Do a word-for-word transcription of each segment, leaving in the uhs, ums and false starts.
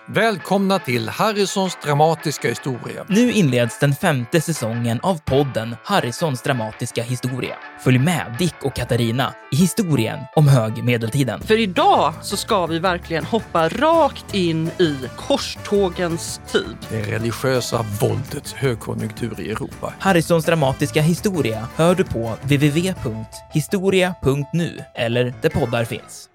Välkomna till Harrisons dramatiska historia. Nu inleds den femte säsongen av podden Harrisons dramatiska historia. Följ med Dick och Katarina i historien om högmedeltiden. För idag så ska vi verkligen hoppa rakt in i korstågens tid. Det religiösa våldets högkonjunktur i Europa. Harrisons dramatiska historia hör du på w w w punkt historia punkt nu eller där poddar finns.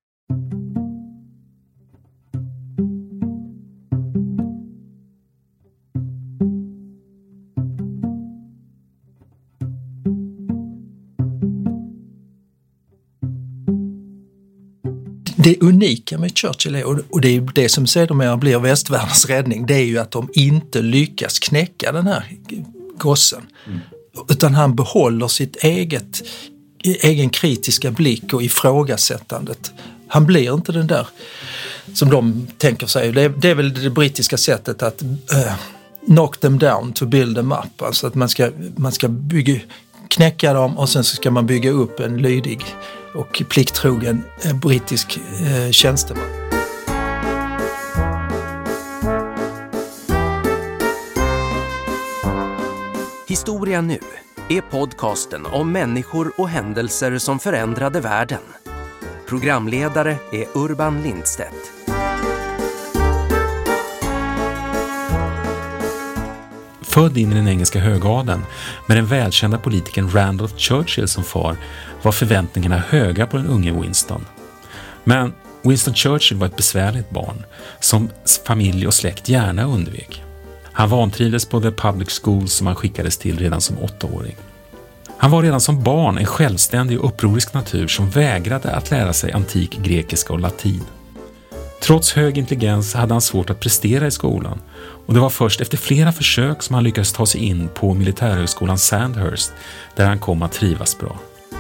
Det unika med Churchill är, och det är det som sedermera blir västvärldens räddning, det är ju att de inte lyckas knäcka den här gossen. Mm. Utan han behåller sitt eget, egen kritiska blick och ifrågasättandet. Han blir inte den där som de tänker sig. Det är, det är väl det brittiska sättet att uh, knock them down to build them up. Alltså att man ska, man ska bygga, knäcka dem och sen så ska man bygga upp en lydig och plikttrogen eh, brittisk eh, tjänsteman. Historia nu är podcasten om människor och händelser som förändrade världen. Programledare är Urban Lindstedt. Född in i den engelska högadeln med den välkända politikern Randolph Churchill som far var förväntningarna höga på den unge Winston. Men Winston Churchill var ett besvärligt barn som familj och släkt gärna undvek. Han vantrivdes på the public schools som han skickades till redan som åttaåring. Han var redan som barn en självständig och upprorisk natur som vägrade att lära sig antik grekiska och latin. Trots hög intelligens hade han svårt att prestera i skolan och det var först efter flera försök som han lyckades ta sig in på militärhögskolan Sandhurst där han kom att trivas bra.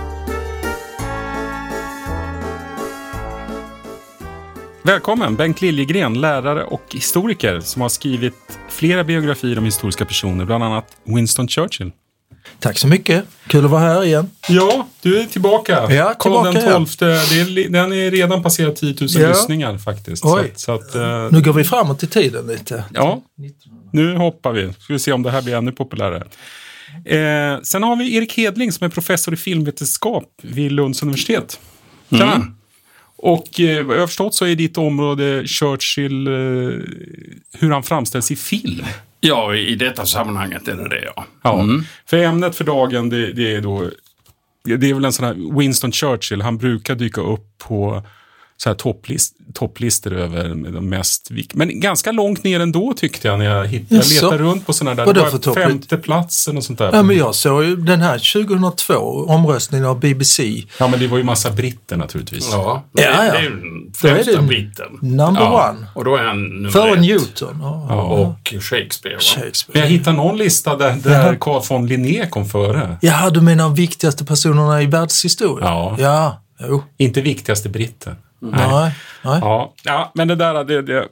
Välkommen Bengt Liljegren, lärare och historiker som har skrivit flera biografier om historiska personer, bland annat Winston Churchill. Tack så mycket. Kul att vara här igen. Ja, du är tillbaka. Ja, tillbaka. Den tolfte, ja. Det är, den är redan passerat tio tusen ja. lyssningar faktiskt. Oj. Så, så att, uh, nu går vi framåt i tiden lite. Ja, nu hoppar vi. Ska vi se om det här blir ännu populärare. Eh, sen har vi Erik Hedling som är professor i filmvetenskap vid Lunds universitet. Tjena! Mm. Och eh, vad jag har förstått så är ditt område Churchill, eh, hur han framställs i film. Ja, i detta sammanhanget är det det, ja. Ja, mm. För ämnet för dagen, det, det är då, det är väl en sån här Winston Churchill, han brukar dyka upp på så här topplist, topplistor över de mest vik- men ganska långt ner ändå tyckte jag när jag hittade, jag letade runt på såna där, det var femte platsen och sånt där. Ja, men jag såg ju den här tjugohundratvå omröstningen av B B C. Ja, men det var ju massa britter naturligtvis. Ja, det, ja, ja. det är ju främsta britten. Number ja. one. Och då är han nummer Före ett. Newton. Ja. Ja. Och Shakespeare. Shakespeare. Men jag hittade någon lista där, där Carl von Linné kom före. Ja, du menar de viktigaste personerna i världshistorien? Ja. Ja, jo. Inte viktigaste britten. Mm. Nej. Nej. Nej. Ja, ja, men det där det, det.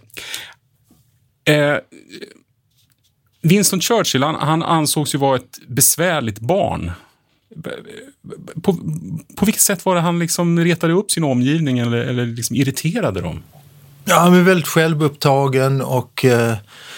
Eh, Winston Churchill han, han ansågs ju vara ett besvärligt barn. På, på vilket sätt var det han liksom retade upp sin omgivning eller, eller liksom irriterade dem? Ja, han är väldigt självupptagen och eh,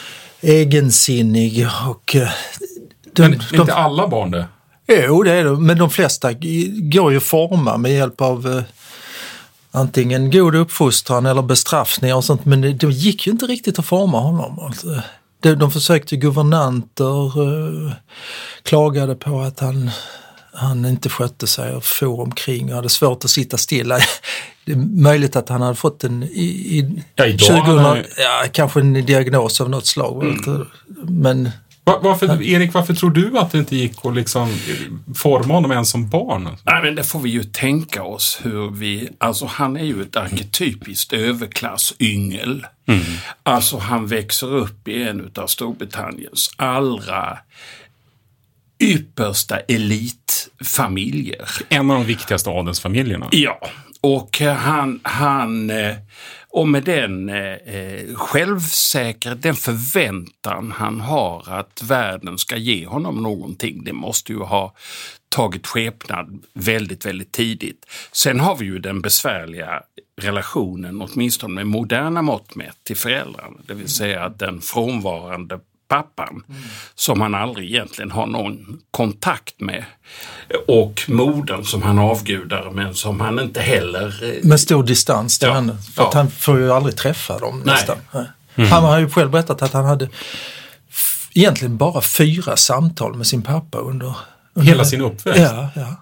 egensinnig och eh, de, men de, inte alla barn det? Jo, det är det. Men de flesta går ju att forma med hjälp av eh, antingen god uppfostran eller bestraffningar och sånt, men det, det gick ju inte riktigt att forma honom. Alltså, de, de försökte guvernanter, eh, klagade på att han, han inte skötte sig och for omkring och hade svårt att sitta stilla. Det är möjligt att han hade fått en i, i ja, idag tjugohundra, han... ja, kanske en diagnos av något slag. Mm. Men Var, varför, Erik, varför tror du att det inte gick att liksom forma honom ens som barn? Nej, men det får vi ju tänka oss hur vi... Alltså han är ju ett arketypiskt överklassyngel. Mm. Alltså han växer upp i en av Storbritanniens allra yppersta elitfamiljer. En av de viktigaste adelsfamiljerna. Ja, och han... han Och med den eh, självsäkerhet, den förväntan han har att världen ska ge honom någonting, det måste ju ha tagit skepnad väldigt, väldigt tidigt. Sen har vi ju den besvärliga relationen, åtminstone med moderna mått mätt, till föräldrarna. Det vill säga att den frånvarande pappan mm. som han aldrig egentligen har någon kontakt med, och modern som han avgudar men som han inte heller... Med stor distans till ja. henne. För ja. att han får ju aldrig träffa dem Nej. nästan. Mm. Han har ju själv berättat att han hade f- egentligen bara fyra samtal med sin pappa under... under Hela sin uppväxt? Ja, ja.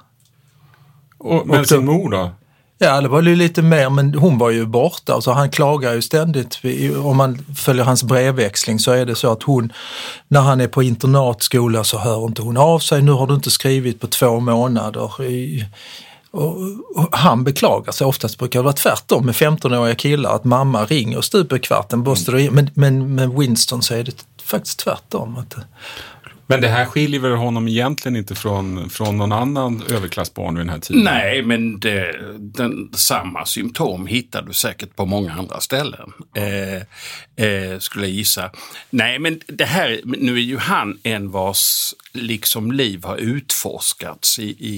Och, men och då, sin mor då? Ja, det var ju lite mer, men hon var ju borta. Så han klagar ju ständigt. Om man följer hans brevväxling så är det så att hon, när han är på internatskola så hör inte hon av sig. Nu har du inte skrivit på två månader. I, och, och han beklagar sig. Oftast brukar det vara tvärtom med femtonåriga killar, att mamma ringer och stuper kvarten. Mm. Men, men med Winston så är det faktiskt tvärtom. Att, men det här skiljer väl honom egentligen inte från, från någon annan överklassbarn vid den här tiden? Nej, men det, den, samma symptom hittar du säkert på många andra ställen, eh, eh, skulle jag gissa. Nej, men det här, nu är ju han en vars liksom liv har utforskats i, i,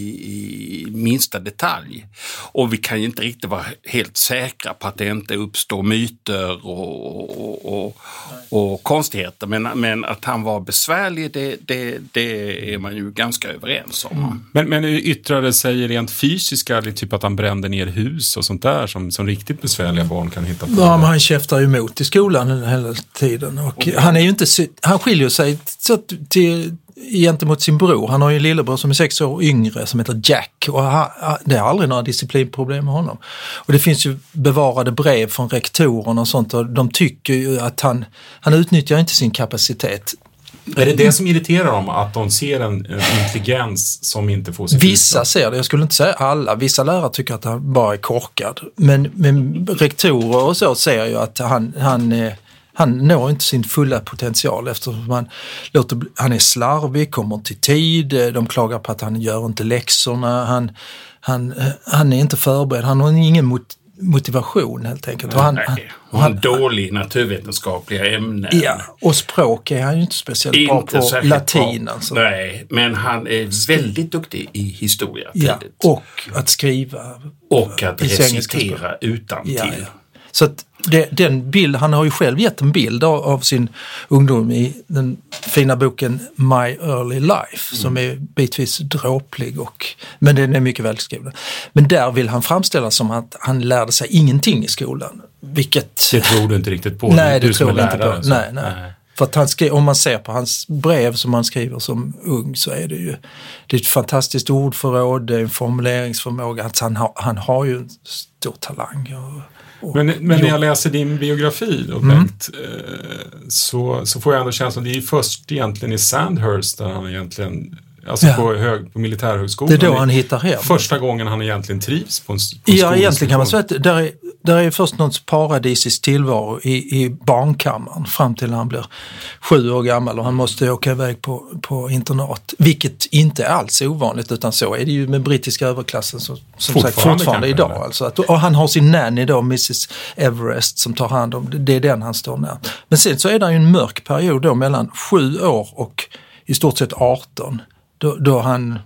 i minsta detalj. Och vi kan ju inte riktigt vara helt säkra på att det inte uppstår myter och, och, och, och konstigheter. Men, men att han var besvärlig, det, det, det är man ju ganska överens om. Mm. Men, men yttrade sig rent fysiska, typ att han brände ner hus och sånt där som, som riktigt besvärliga barn kan hitta på? Ja, men han käftar ju emot i skolan hela tiden. Och okay. han är ju inte, han skiljer sig så till gentemot sin bror. Han har ju en lillebror som är sex år yngre som heter Jack, och han, det är aldrig några disciplinproblem med honom. Och det finns ju bevarade brev från rektorerna och sånt, och de tycker ju att han, han utnyttjar inte sin kapacitet. Är det det som irriterar dem, att de ser en, en intelligens som inte får sig? Vissa utlopp? Ser det, jag skulle inte säga alla. Vissa lärare tycker att han bara är korkad. Men, men rektorer och så ser ju att han, han är Han når inte sin fulla potential eftersom han, låter, han är slarvig, kommer till tid, de klagar på att han gör inte läxorna, han, han, han är inte förberedd, han har ingen mot, motivation helt enkelt. Nej, och han, han, och han dålig naturvetenskapliga ämnen. Ja, och språk är han ju inte speciellt inte bra på, latin. Alltså. Nej, men han är väldigt duktig i historia. Ja, och att skriva. Och att recitera utantill. Ja, ja. Så att det, den bild, han har ju själv gett en bild av, av sin ungdom i den fina boken My Early Life, mm. som är bitvis dråplig, och, men den är mycket välskriven. Men där vill han framställa som att han lärde sig ingenting i skolan. Vilket... Det tror du inte riktigt på? Nej, det du tror jag inte lärare, på. Nej, nej. nej. För att han skri- om man ser på hans brev som han skriver som ung, så är det ju det är ett fantastiskt ordförråd, det är en formuleringsförmåga. Att han, ha, han har ju en stor talang. Och, Men, men när jag läser din biografi då, mm. Bengt, så, så får jag ändå känslan, det är ju först egentligen i Sandhurst där han egentligen, alltså ja. på, hög, på militärhögskolan. Det är då han hittar hem. Första gången han egentligen trivs på en, på en Ja, egentligen kan man säga att där är, där är först något paradisisk tillvaro i, i barnkammaren fram till han blir sju år gammal och han måste åka iväg på, på internat. Vilket inte är alls ovanligt, utan så är det ju med brittiska överklassen som, som fortfarande, sagt, fortfarande idag. Alltså att, och han har sin nanny då, missus Everest, som tar hand om det. Det är den han står nära. Men sen så är det ju en mörk period då mellan sju år och i stort sett arton. Då, då han...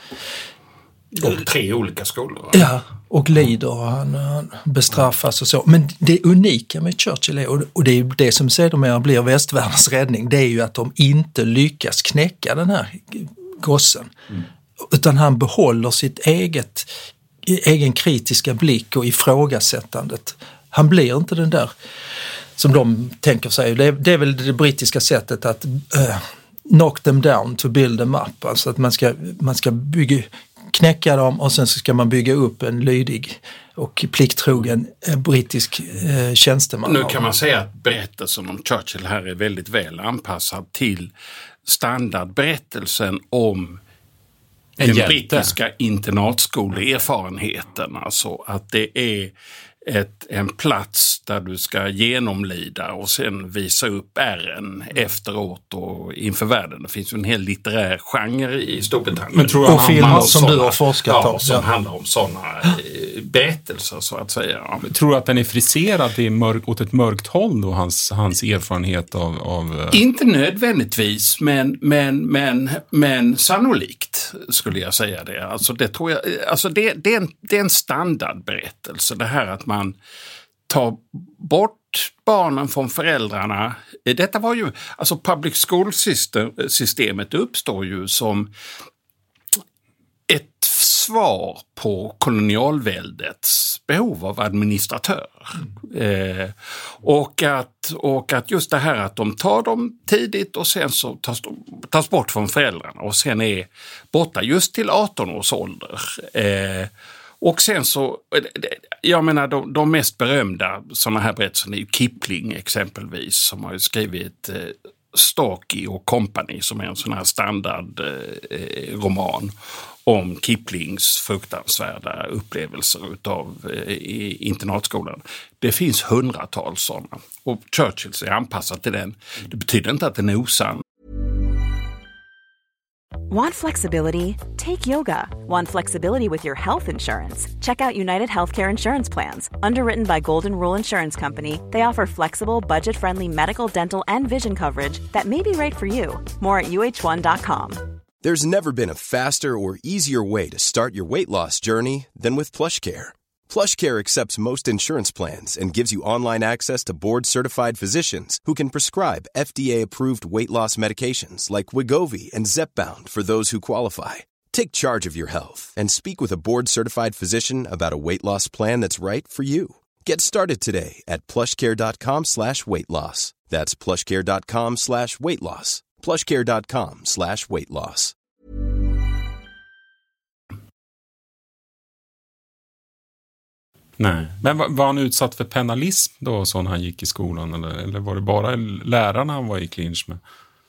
Och tre olika skolor. Ja, och lider och han, han bestraffas och så. Men det unika med Churchill är, och det är det som sedermera blir västvärldens räddning, det är ju att de inte lyckas knäcka den här gossen. Mm. Utan han behåller sitt eget, egen kritiska blick och ifrågasättandet. Han blir inte den där som de tänker sig. Det är, det är väl det brittiska sättet att... Uh, knock them down to build them up. Alltså att man ska, man ska bygga, knäcka dem och sen så ska man bygga upp en lydig och plikttrogen eh, brittisk eh, tjänsteman. Nu kan man säga att berättelsen om Churchill här är väldigt väl anpassad till standardberättelsen om den hjälte. brittiska internatskoleerfarenheten. Alltså att det är ett, en plats där du ska genomlida och sen visa upp ärren efteråt och inför världen. Det finns ju en hel litterär genre i Storbritannien. Men tror jag och filmer som såna, du har forskat ja, om. som ja. handlar om sådana berättelser så att säga. Jag tror att den är friserad i mörk, åt ett mörkt håll då, hans, hans erfarenhet av... av... Inte nödvändigtvis, men, men, men, men sannolikt skulle jag säga det. Alltså det, tror jag, alltså det, det, är en, det är en standardberättelse, det här att man tar bort barnen från föräldrarna. Detta var ju, alltså public school-systemet uppstår ju som ett svar på kolonialväldets behov av administratör. Mm. Eh, och, att, och att just det här att de tar dem tidigt och sen så tas, tas bort från föräldrarna och sen är borta just till arton års ålder. Eh, och sen så, jag menar de, de mest berömda sådana här berättelser är ju Kipling exempelvis, som har ju skrivit eh, Starkey och Company, som är en sån här standardroman eh, om Kiplings fruktansvärda upplevelser utav eh, i internatskolan. Det finns hundratals sådana. Och Churchills är anpassat till den. Det betyder inte att den är osann. Want flexibility? Take yoga. Want flexibility with your health insurance? Check out United Healthcare Insurance Plans. Underwritten by Golden Rule Insurance Company, they offer flexible, budget-friendly medical, dental, and vision coverage that may be right for you. More at U H one dot com. There's never been a faster or easier way to start your weight loss journey than with PlushCare. PlushCare accepts most insurance plans and gives you online access to board-certified physicians who can prescribe F D A-approved weight loss medications like Wegovy and Zepbound for those who qualify. Take charge of your health and speak with a board-certified physician about a weight loss plan that's right for you. Get started today at plushcare.com slash weight loss. That's plushcare.com slash weight loss. plushcare.com slash weight loss. Nej, men var, var han utsatt för penalism då så när han gick i skolan, eller, eller var det bara lärarna han var i clinch med?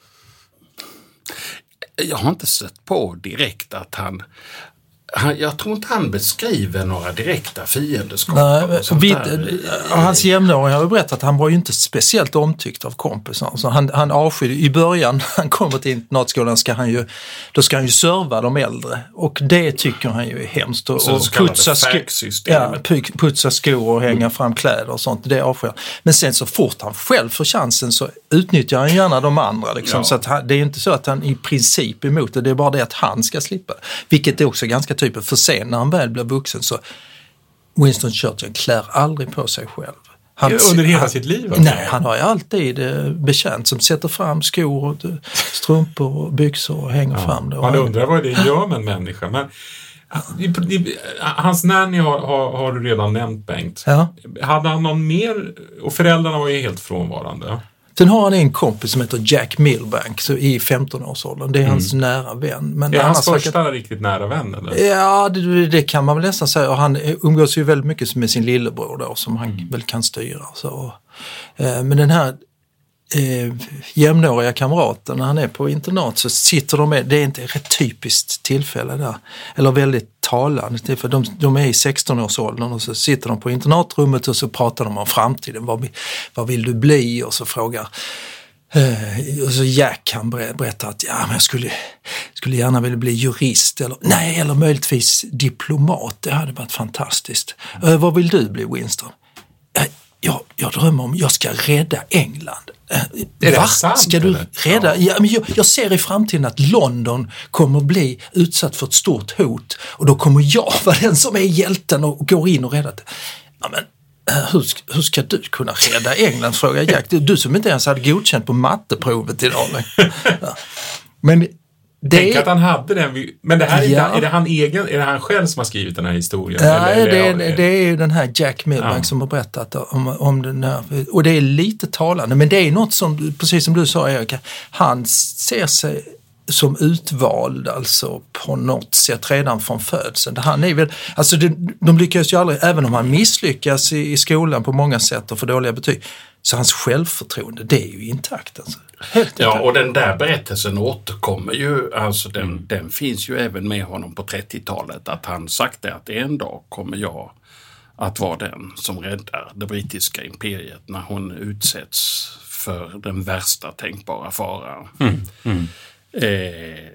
Jag har inte sett på direkt att han... Han, jag tror inte han beskriver några direkta fiendeskap. Nej, vid, hans jämnåriga har ju berättat att han var ju inte speciellt omtyckt av kompisar. Så han, han avskydde, i början när han kommer till internatskolan ska han ju, då ska han ju serva de äldre. Och det tycker han ju är hemskt. Och, och putsa, sko, ja, putsa skor och hänga fram kläder och sånt, det avskyr. Men sen så fort han själv får chansen så utnyttjar han gärna de andra. Liksom. Ja. Så att han, det är inte så att han i princip är emot det, det är bara det att han ska slippa. Vilket är också ganska typ för sen när han väl blir vuxen så Winston Churchill klär aldrig på sig själv. Han, under hela han, sitt liv? Alltså. Nej, han har ju alltid eh, bekänt som sätter fram skor och strumpor och byxor och hänger ja, fram det. Man undrar vad det gör med en människa. Men hans nanny har, har, har du redan nämnt, Bengt. Ja. Hade han någon mer? Och föräldrarna var ju helt frånvarande. Sen har han en kompis som heter Jack Milbank så i femton-årsåldern. Det är hans mm. nära vän. Men är han hans första säkert... riktigt nära vän? Eller? Ja, det, det kan man väl nästan säga. Och han umgås ju väldigt mycket med sin lillebror då, som han mm. väl kan styra. Så. Men den här eh, jämnåriga kamraten, när han är på internat så sitter de med, det är inte ett typiskt tillfälle där. Eller väldigt talande, för de, de är i sexton-årsåldern och så sitter de på internatrummet och så pratar de om framtiden. Vad, vad vill du bli? Och så frågar eh, och så Jack kan berätta att ja, men jag skulle, skulle gärna vilja bli jurist eller, nej, eller möjligtvis diplomat. Det hade varit fantastiskt. Eh, vad vill du bli, Winston? Eh, jag, jag drömmer om jag ska rädda England. Är det Va? sant, Ska du rädda? Ja, men jag, jag ser i framtiden att London kommer bli utsatt för ett stort hot och då kommer jag vara den som är hjälten och går in och räddar det. Ja, men hur, hur ska du kunna rädda England, frågar Jack. Du, du som inte ens hade godkänt på matteprovet idag. Ja. Men det... Tänk att han hade den. Men det här är, ja. är det han egen, är det han själv som har skrivit den här historien? Ja, eller, det, eller, det, det är ju den här Jack Milbank ja. som har berättat om, om den här. Och det är lite talande, men det är något som, precis som du sa, Erik, han ser sig som utvald alltså på något sätt redan från födseln. Han är väl, alltså det, de lyckas ju aldrig, även om han misslyckas i, i skolan på många sätt och får dåliga betyg, så hans självförtroende, det är ju intakt alltså. Helt ja, och den där berättelsen återkommer ju, alltså den, mm. den finns ju även med honom på trettiotalet, att han sagt det att en dag kommer jag att vara den som räddar det brittiska imperiet när hon utsätts för den värsta tänkbara faran. Mm. Mm. Eh,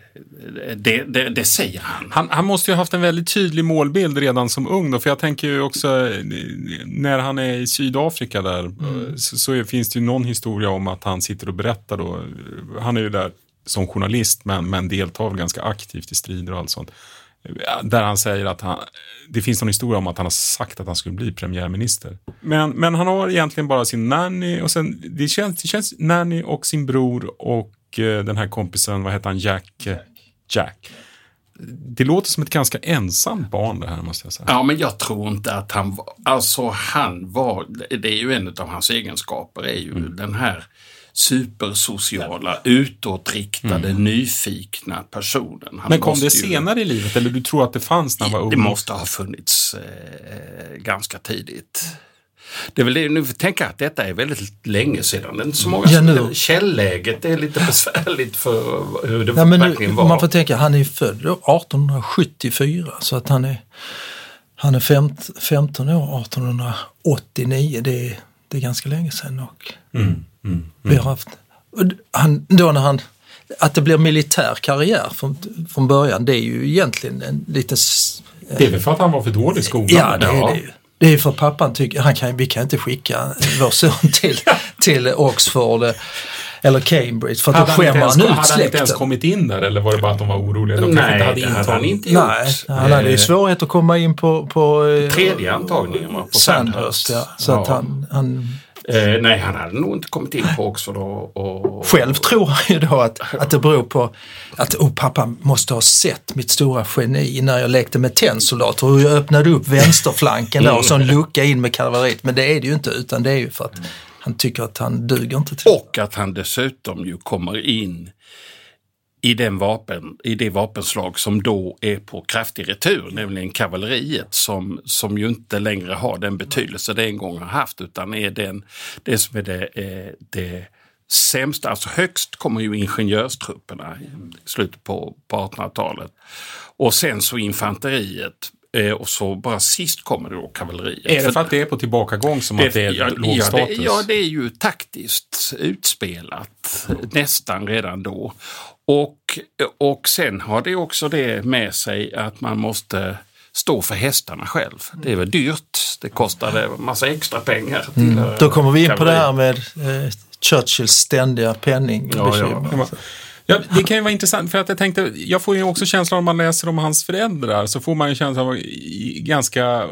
det, det, det säger han. han. Han måste ju ha haft en väldigt tydlig målbild redan som ung då, för jag tänker ju också när han är i Sydafrika där mm. så, så finns det ju någon historia om att han sitter och berättar då. Han är ju där som journalist men, men deltar ganska aktivt i strider och allt sånt. Där han säger att han, det finns någon historia om att han har sagt att han skulle bli premiärminister. Men, men han har egentligen bara sin nanny och sen, det känns, det känns nanny och sin bror och eh, den här kompisen, vad heter han, Jack? Jack. Det låter som ett ganska ensamt barn det här, måste jag säga. Ja, men jag tror inte att han var, alltså han var, det är ju en av hans egenskaper är ju mm. den här supersociala, utåtriktade, mm. nyfikna personen. Han men kom det senare ju, i livet eller du tror att det fanns när han var ung? Det måste ha funnits eh, ganska tidigt. Det är väl det, nu får tänka att detta är väldigt länge sedan. Det är inte så många ja, nu. Källäget är lite besvärligt för hur det ja, men verkligen nu, var. Man får tänka, han är född arton sjuttiofyra så att han är, han är femton år, arton åttionio. Det är, det är ganska länge sedan och mm, mm, mm. vi har haft han, då när han att det blir militär karriär från, från början, det är ju egentligen en liten... Det är väl för att han var för dålig i skolan? Ja, det är det ju. Det är för att pappan tycker, han kan, vi kan inte skicka vår son till, till Oxford eller Cambridge för att då skämmer han ut släkten. Hade han inte ens kommit in där eller var det bara att de var oroliga? De Nej, inte hade det hade han inte gjort. Nej, han hade ju svårighet att komma in på... på tredje antagningen på Sandhurst. Ja, så ja. Att han... han Eh, nej, han hade nog inte kommit in på Oxford och, och... Själv tror han ju då att, att det beror på att oh, pappa måste ha sett mitt stora geni när jag lekte med tennsoldater och jag öppnade upp vänsterflanken där och så en lucka in med kavalleriet. Men det är det ju inte, utan det är ju för att han tycker att han duger inte till. Och att han dessutom ju kommer in i, den vapen, i det vapenslag som då är på kraftig retur, nämligen kavalleriet som, som ju inte längre har den betydelse det en gång har haft utan är den, det som är det, det sämsta. Alltså högst kommer ju ingenjörstrupperna i slutet på, på artonhundratalet och sen så infanteriet. Och så bara sist kommer det då kavalleriet. Är det för att det är på tillbakagång som det, att det är ja, låg ja, status? Det, ja, det är ju taktiskt utspelat nästan redan då. Och, och sen har det också det med sig att man måste stå för hästarna själv. Det är väl dyrt. Det kostade en massa extra pengar. Till mm. Då kommer vi in kavalleri. På det här med eh, Churchills ständiga penning. Ja, ja. Ja, det kan ju vara intressant för att jag tänkte, jag får ju också känslan om man läser om hans föräldrar så får man ju känslan av ganska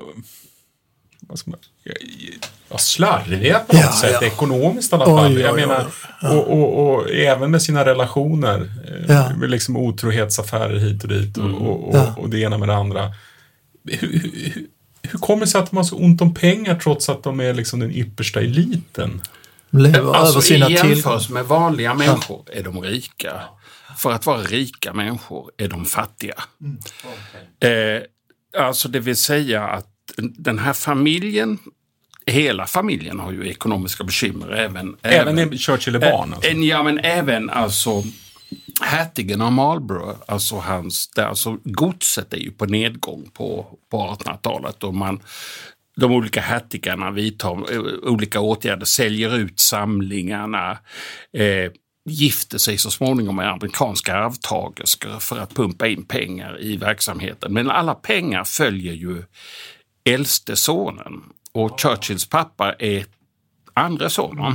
vad ska man, ja, slarviga på något ja, sätt, ja. Ekonomiskt i alla fall. Oj, jag oj, menar, ja. och, och, och även med sina relationer, ja. Med liksom otrohetsaffärer hit och dit och, och, och, ja. Och det ena med det andra. Hur, hur, hur kommer det sig att de har så ont om pengar trots att de är liksom den yppersta eliten? Alltså i jämförelse med vanliga människor är de rika. För att vara rika människor är de fattiga. Mm. Okay. Eh, alltså det vill säga att den här familjen, hela familjen har ju ekonomiska bekymmer. Även, även, även Churchill är barn? Alltså. Äh, ja, men även alltså hertigen av Marlborough, alltså hans, där, alltså godset är ju på nedgång på, på artonhundratalet och man de olika hertigarna vidtar olika åtgärder, säljer ut samlingarna, eh, gifter sig så småningom med amerikanska arvtagerskor för att pumpa in pengar i verksamheten. Men alla pengar följer ju äldste sonen och Churchills pappa är andra sonen.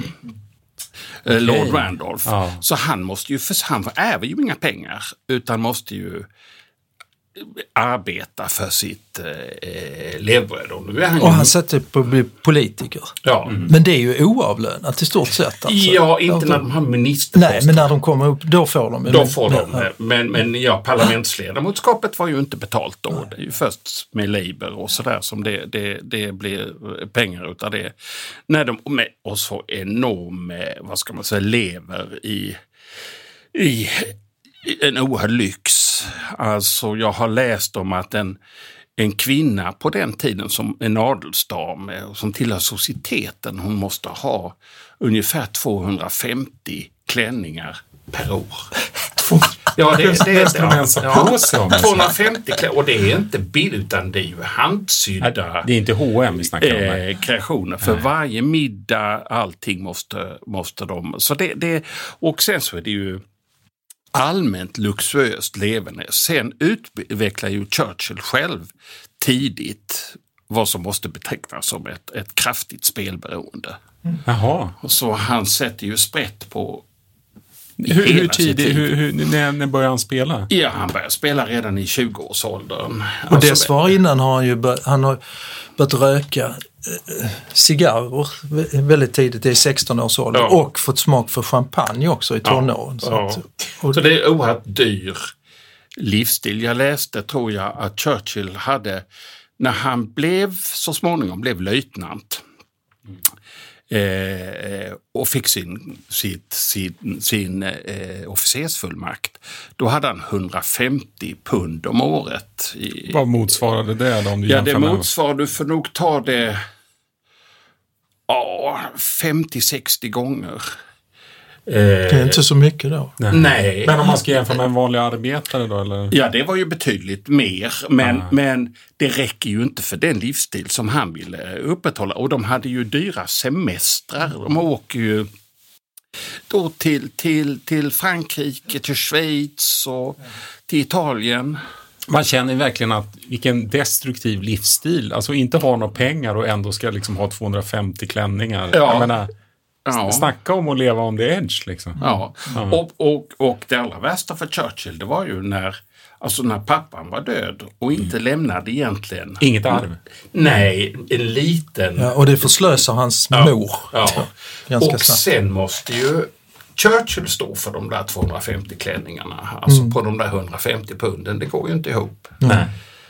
Okay. Lord Randolph. Ja. Så han måste ju, för han ärver ju inga pengar utan måste ju arbeta för sitt eh, levebröd. Och, nu är han och han sätter på att bli politiker. Ja. Mm. Men det är ju oavlönat i stort sett. Alltså. Ja, inte när de har ministerposter. Nej, men när de kommer upp, då får de. Då får de, ja. men, men ja, parlamentsledamotskapet var ju inte betalt då. Nej. Det är ju först med Labour och sådär som det, det, det blir pengar utav det. När de med, och så enorm, vad ska man säga, lever i, i en oerhörd lyx. Alltså jag har läst om att en, en kvinna på den tiden som en adelsdam som tillhör societeten, hon måste ha ungefär tvåhundrafemtio klänningar per år. Ja, det, det, det, det ska de ens ha på sig om. tvåhundrafemtio kläder, och det är inte bild utan det är ju handsydda. Det är inte H och M vi snackar om. Eh, kreationer. För Nej. varje middag, allting måste, måste de. Så det, det, och sen så är det ju allmänt luxuöst levande. Sen utvecklar ju Churchill själv tidigt vad som måste betecknas som ett, ett kraftigt spelberoende. Mm. Jaha. Så han sätter ju sprätt på hur, hur tidigt, hur, hur, när, när började han spela? Ja, han började spela redan i tjugoårsåldern. Och alltså, dess var innan har han ju bör, han har börjat röka eh, cigarrer väldigt tidigt, i sexton års ålder, ja. och fått smak för champagne också i tonåren. Ja, ja. Så, att, och, så det är oerhört dyr livsstil. Jag läste, tror jag, att Churchill hade, när han blev så småningom blev löjtnant eh, och fick sin, sitt, sin, sin eh, officersfullmakt, då hade han hundrafemtio pund om året. I, Vad motsvarade det då? Om du ja, det med? motsvarade, du får nog ta det ja, femtio sextio gånger. det är inte så mycket då. Nej. Nej. Men om man ska jämföra med en vanlig arbetare då? Eller? Ja, det var ju betydligt mer. Men, Ah. men det räcker ju inte för den livsstil som han ville upprätthålla. Och de hade ju dyra semestrar. De åker ju då till, till, till Frankrike, till Schweiz och till Italien. Man känner verkligen att vilken destruktiv livsstil. Alltså inte ha några pengar och ändå ska liksom ha tvåhundrafemtio klänningar. Ja. Jag menar, Ja. snacka om att leva on the edge liksom. Ja, Ja. och, och, och det allra värsta för Churchill, det var ju när, alltså när pappan var död och inte lämnade egentligen... Inget arv. Nej, en liten... Ja, och det förslösar hans Ja. mor. Ja. Ganska Och snabbt. sen måste ju Churchill stå för de där tvåhundrafemtio klänningarna. Alltså på de där hundrafemtio punden, det går ju inte ihop. Nej.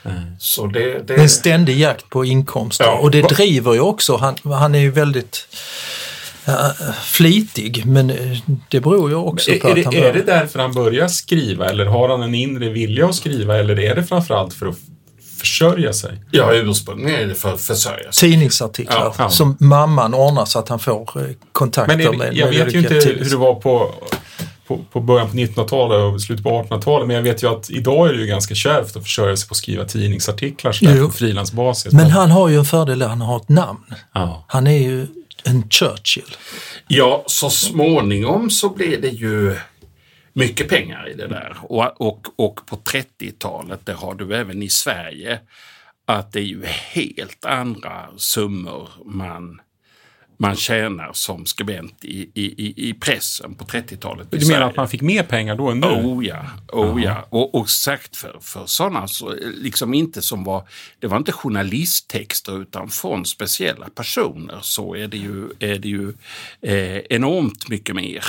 Så det, det... Det är en ständig jakt på inkomster. Ja. Och det driver ju också, han, han är ju väldigt ja, flitig, men det beror ju också Är, på är, att han det, är börjar- det därför han börjar skriva eller har han en inre vilja att skriva eller är det framförallt för att f- försörja sig? Ja, ursprungligen är det för att försörja sig. tidningsartiklar Ja, ja. som mamman ordnar så att han får eh, kontakter Men är, med. jag med vet ju olika inte tidnings- hur det var på, på, på början på nittonhundratalet och slutet på artonhundratalet, men jag vet ju att idag är det ju ganska kärvt att försörja sig på att skriva tidningsartiklar så där Jo. på frilansbasis. Men han har ju en fördel där han har ett namn. Ja. Han är ju en Churchill. Ja, så småningom så blev det ju mycket pengar i det där. Och, och, och på trettiotalet, det har du även i Sverige, att det är ju helt andra summor man, man tjänar som skribent i, i, i pressen på trettiotalet i Du menar Sverige. att man fick mer pengar då än nu? Oh ja, oh ja. Och, och sagt för, för sådana så liksom inte som var, det var inte journalisttexter utan från speciella personer, så är det ju, är det ju eh, enormt mycket mer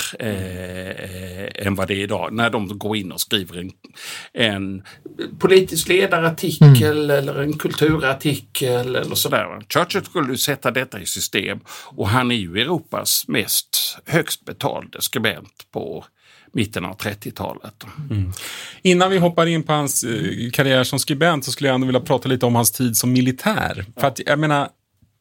eh, än vad det är idag. När de går in och skriver en, en politisk ledarartikel eller en kulturartikel eller sådär. Churchill skulle ju sätta detta i system, och han är ju Europas mest högst betalde skribent på mitten av trettiotalet. Mm. Innan vi hoppar in på hans eh, karriär som skribent så skulle jag ändå vilja prata lite om hans tid som militär. För att jag menar,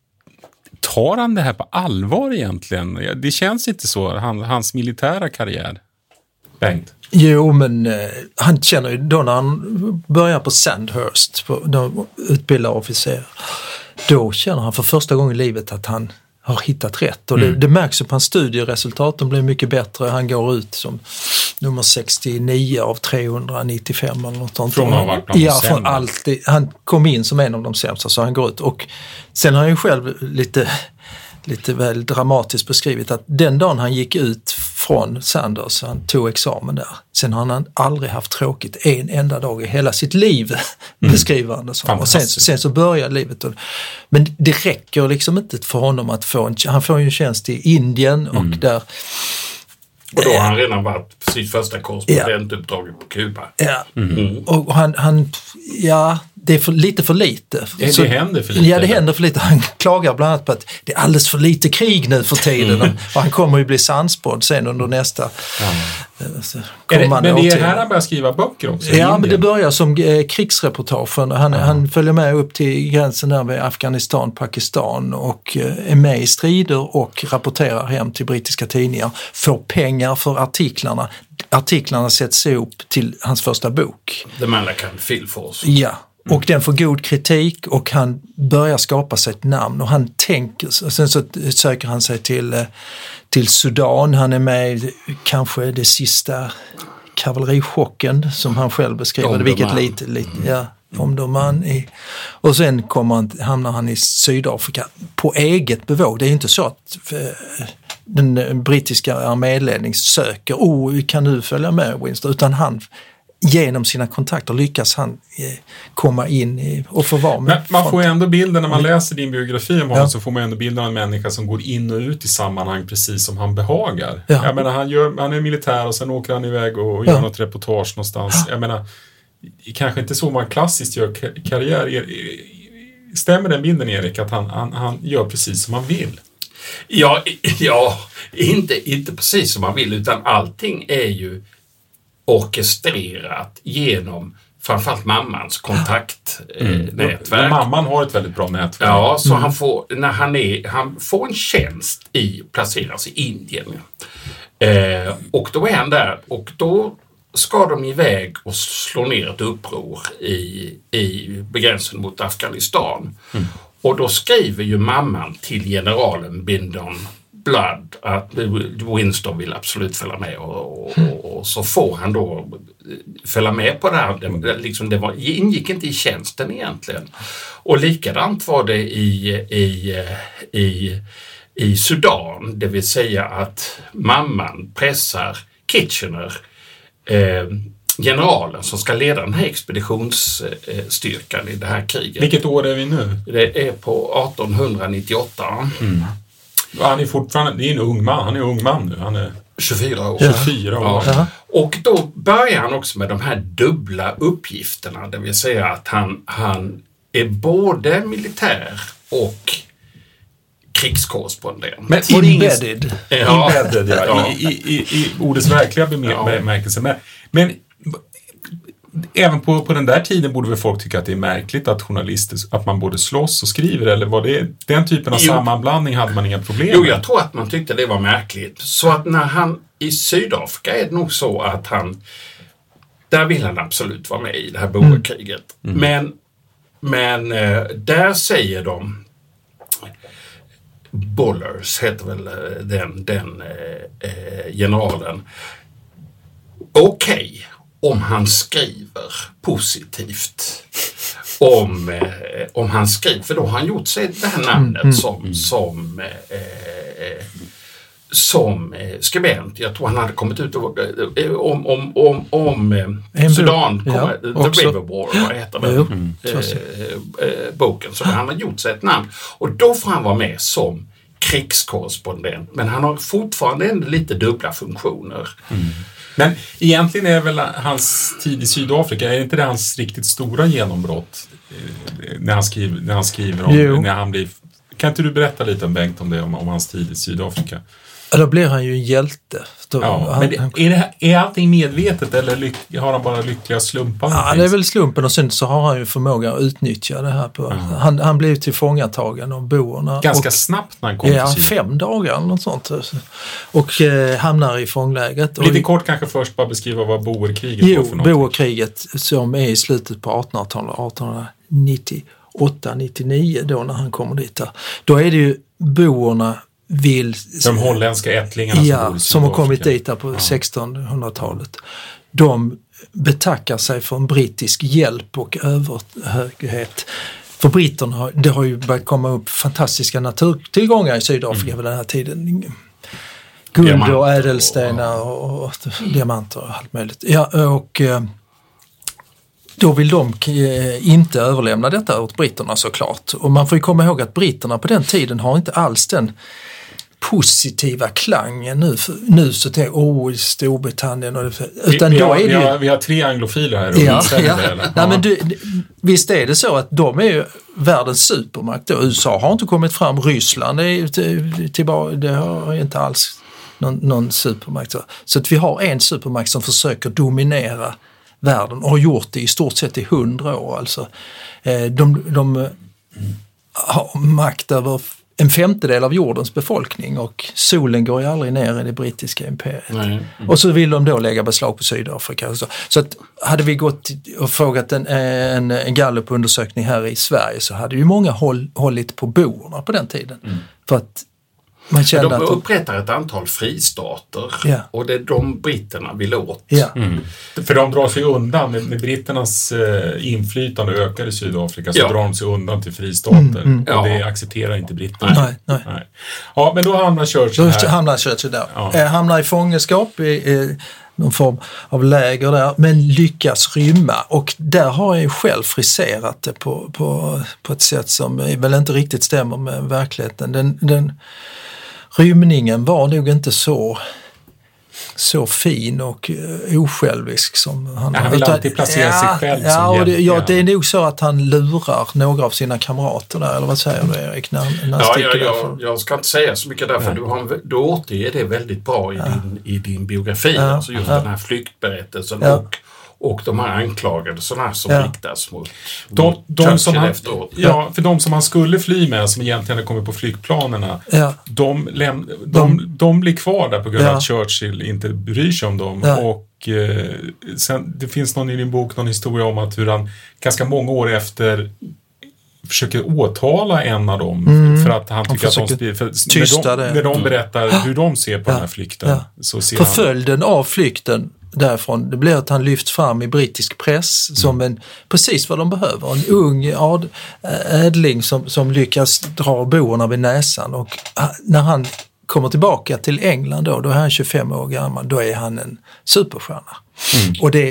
tar han det här på allvar egentligen? Det känns inte så, han, hans militära karriär. Bengt? Jo, men eh, han känner ju då när han börjar på Sandhurst, på, då utbildar officer, då känner han för första gången i livet att han har hittat rätt. Och det, Mm. det märks ju på hans studieresultat, de blir mycket bättre. Han går ut som nummer sextionio av trehundranittiofem eller något sånt. Från att ha varit bland de Ja, från sämre. alltid. Han kom in som en av de sämsta, så han går ut. Och sen har han ju själv lite, lite väl dramatiskt beskrivit att den dagen han gick ut från Sanders, han tog examen där. Sen har han aldrig haft tråkigt en enda dag i hela sitt liv, Mm. beskriver han det som. Och sen, Fantastiskt. sen så börjar livet. Och, men det räcker liksom inte för honom att få en, han får ju en tjänst i Indien och Mm. där. Och då har han redan varit på sitt första korrespondentuppdrag på Kuba. Ja, Mm. och han, han ja, det är för, lite för lite. Det, Så- det händer för lite. Ja, det eller? händer för lite. Han klagar bland annat på att det är alldeles för lite krig nu för tiden. Och han kommer ju bli sannspådd sen under nästa Ja. eh, så Är det, kommande men det är årtionde. här han börjar skriva böcker också? i Ja, men Indien? det börjar som eh, krigsreportagen. Han, han följer med upp till gränsen där med Afghanistan, Pakistan och eh, är med i strider och rapporterar hem till brittiska tidningar. Får pengar för artiklarna. artiklarna sätts ihop till hans första bok. The Man Like Can't Feel Force. Ja, och den får god kritik och han börjar skapa sig ett namn och han tänker, och sen så söker han sig till, till Sudan. Han är med i kanske det sista kavallerichocken som han själv beskriver det, vilket lite, lite ja, om de man i. Och sen kommer han, hamnar han i Sydafrika på eget bevåg. Det är ju inte så att den brittiska arméledningen söker, oh, kan du följa med Winston? Utan han, genom sina kontakter lyckas han eh, komma in i, och få vara med. Men man får ju ändå bilden, när man läser din biografi om honom, ja. Så får man ändå bilden av en människa som går in och ut i sammanhang precis som han behagar. Ja. Jag menar, han, gör, han är militär och sen åker han iväg och, och gör ja. något reportage någonstans. Jag menar, kanske inte så man klassiskt gör karriär. Stämmer den bilden, Erik, att han, han, han gör precis som han vill? Ja, ja inte, inte precis som man vill, utan allting är ju orkestrerat genom framförallt mammans kontaktnätverk. Mm. Mamman har ett väldigt bra nätverk. Ja, så mm. han får, när han är, han får en tjänst i, placeras i Indien. Eh, och då är han där och då ska de iväg och slå ner ett uppror i, i begränsen mot Afghanistan. Mm. Och då skriver ju mamman till generalen Bindon Blood att Winston vill absolut följa med och, och, och så får han då följa med på det här. Det, liksom det var, ingick inte i tjänsten egentligen. Och likadant var det i, i, i, i Sudan, det vill säga att mamman pressar Kitchener, eh, generalen som ska leda den här expeditionsstyrkan i det här kriget. Vilket år är vi nu? Det är på arton nittioåtta. Mm. Han är fortfarande, det är en ung man, han är en ung man nu, han är tjugofyra år. tjugofyra år. Ja. Och då börjar han också med de här dubbla uppgifterna, det vill säga att han, han är både militär och krigskorrespondent. Men embedded. Ja. Embedded, ja. Ja. I, i, i ordets verkliga bemärkelse. Men, men även på, på den där tiden borde väl folk tycka att det är märkligt att journalister, att man både slåss och skriver, eller var det den typen av jo. sammanblandning hade man inga problem med? Jo, jag tror att man tyckte det var märkligt. Så att när han i Sydafrika är det nog så att han, där vill han absolut vara med i det här boerkriget. Mm. Men, men där säger de, Bullers heter väl den, den eh, generalen, okej, okay, om han skriver positivt, om, eh, om han skriver, för då har han gjort sig det här namnet mm, som, mm. som, eh, som eh, skribent. Jag tror han hade kommit ut och, eh, om, om, om, om eh, Sudan, ja, kom, The också. River War, vad heter det? Mm, eh, eh, boken, så han har gjort sig ett namn. Och då får han vara med som krigskorrespondent, men han har fortfarande ändå lite dubbla funktioner. Mm. Men egentligen är väl hans tid i Sydafrika, är inte det hans riktigt stora genombrott när han skriver, när han skriver om, jo. när han blir, kan inte du berätta lite om Bengt om det, om, om hans tid i Sydafrika? Ja, då blir han ju en hjälte. Då, ja, han, men det, är, det, är allting medvetet eller lyck, har han bara lyckliga slumpar? Ja, det är väl slumpen, och sen så har han ju förmåga att utnyttja det här. På, mm. han, han blev tillfångatagen av boerna. Ganska och, snabbt när han kom ja, till Sydafrika. fem dagar eller något sånt. Och eh, hamnar i fångläget. Lite och, kort kanske först bara beskriva vad boerkriget jo, var för något. Boerkriget som är i slutet på artonhundratalet, arton nittioåtta nittionio då när han kommer dit där. Då är det ju boerna vill... De holländska ättlingarna ja, som, som har kommit dit där på ja. sextonhundratalet. De betackar sig för en brittisk hjälp och överhöghet. För britterna, det har ju börjat komma upp fantastiska naturtillgångar i Sydafrika mm. vid den här tiden. Guld diamanter och ädelstenar och, och, och diamanter och allt möjligt. Ja, och då vill de inte överlämna detta åt britterna såklart. Och man får ju komma ihåg att britterna på den tiden har inte alls den positiva klangen nu. Nu så tänker jag, åh, i Storbritannien. Och det, utan vi, vi, då har, är det ju, vi, har, vi har tre anglofiler här. Ja, ja. Det, Nej, ja. Men du, visst är det så att de är ju världens supermakt. U S A har inte kommit fram, Ryssland är till, tillbaka, det har inte alls någon, någon supermakt. Så att vi har en supermakt som försöker dominera världen och har gjort det i stort sett i hundra år. Alltså. De, de har makt över en femtedel av jordens befolkning och solen går ju aldrig ner i det brittiska imperiet. Nej. Mm. Och så vill de då lägga beslag på Sydafrika. Så, så att hade vi gått och frågat en, en, en Gallup-undersökning här i Sverige så hade ju många håll, hållit på boerna på den tiden. Mm. För att man kände de att upprättar ett antal fristater ja. och det är de britterna vill åt. Ja. Mm. För de drar sig undan, med, med britternas eh, inflytande ökar i Sydafrika så ja. drar de sig undan till fristater mm, mm. och ja. det accepterar inte britterna. Nej, nej. nej. Ja, men då hamnar Churchill då här. Då hamnar Churchill där. Ja. Eh, hamnar i fångenskap i, i någon form av läger där, men lyckas rymma. Och där har jag ju själv friserat det på, på, på ett sätt som väl inte riktigt stämmer med verkligheten. Den, den rymningen var nog inte så så fin och uh, osjälvisk som han... Ja, han vill utan, alltid placera ja, sig själv ja, som och det, ja, ja, det är nog så att han lurar några av sina kamrater där, eller vad säger du Erik? När, när ja, ja, ja, jag ska inte säga så mycket därför. Du, har, du återger det väldigt bra i, ja. din, i din biografi, ja, alltså just ja. den här flyktberättelsen ja. och Och de här anklagelserna som ja. riktas mot, de, mot de som han, efteråt. Ja, för de som han skulle fly med, som egentligen kommit på flygplanerna, ja. de, läm, de, de, de blir kvar där på grund av ja. att Churchill inte bryr sig om dem. Ja. Och eh, sen, det finns någon i din bok, någon historia om att hur han ganska många år efter försöker åtala en av dem mm. för att han tycker han att de för, tysta när, de, när de berättar hur de ser på ja. den här flykten. Ja. Så ser för han, följden av flykten därifrån, det blir att han lyfts fram i brittisk press mm. som en, precis vad de behöver. En ung ad, ädling som, som lyckas dra boerna vid näsan, och när han kommer tillbaka till England då, då är han tjugofem år gammal, då är han en superstjärna. Mm. Och det är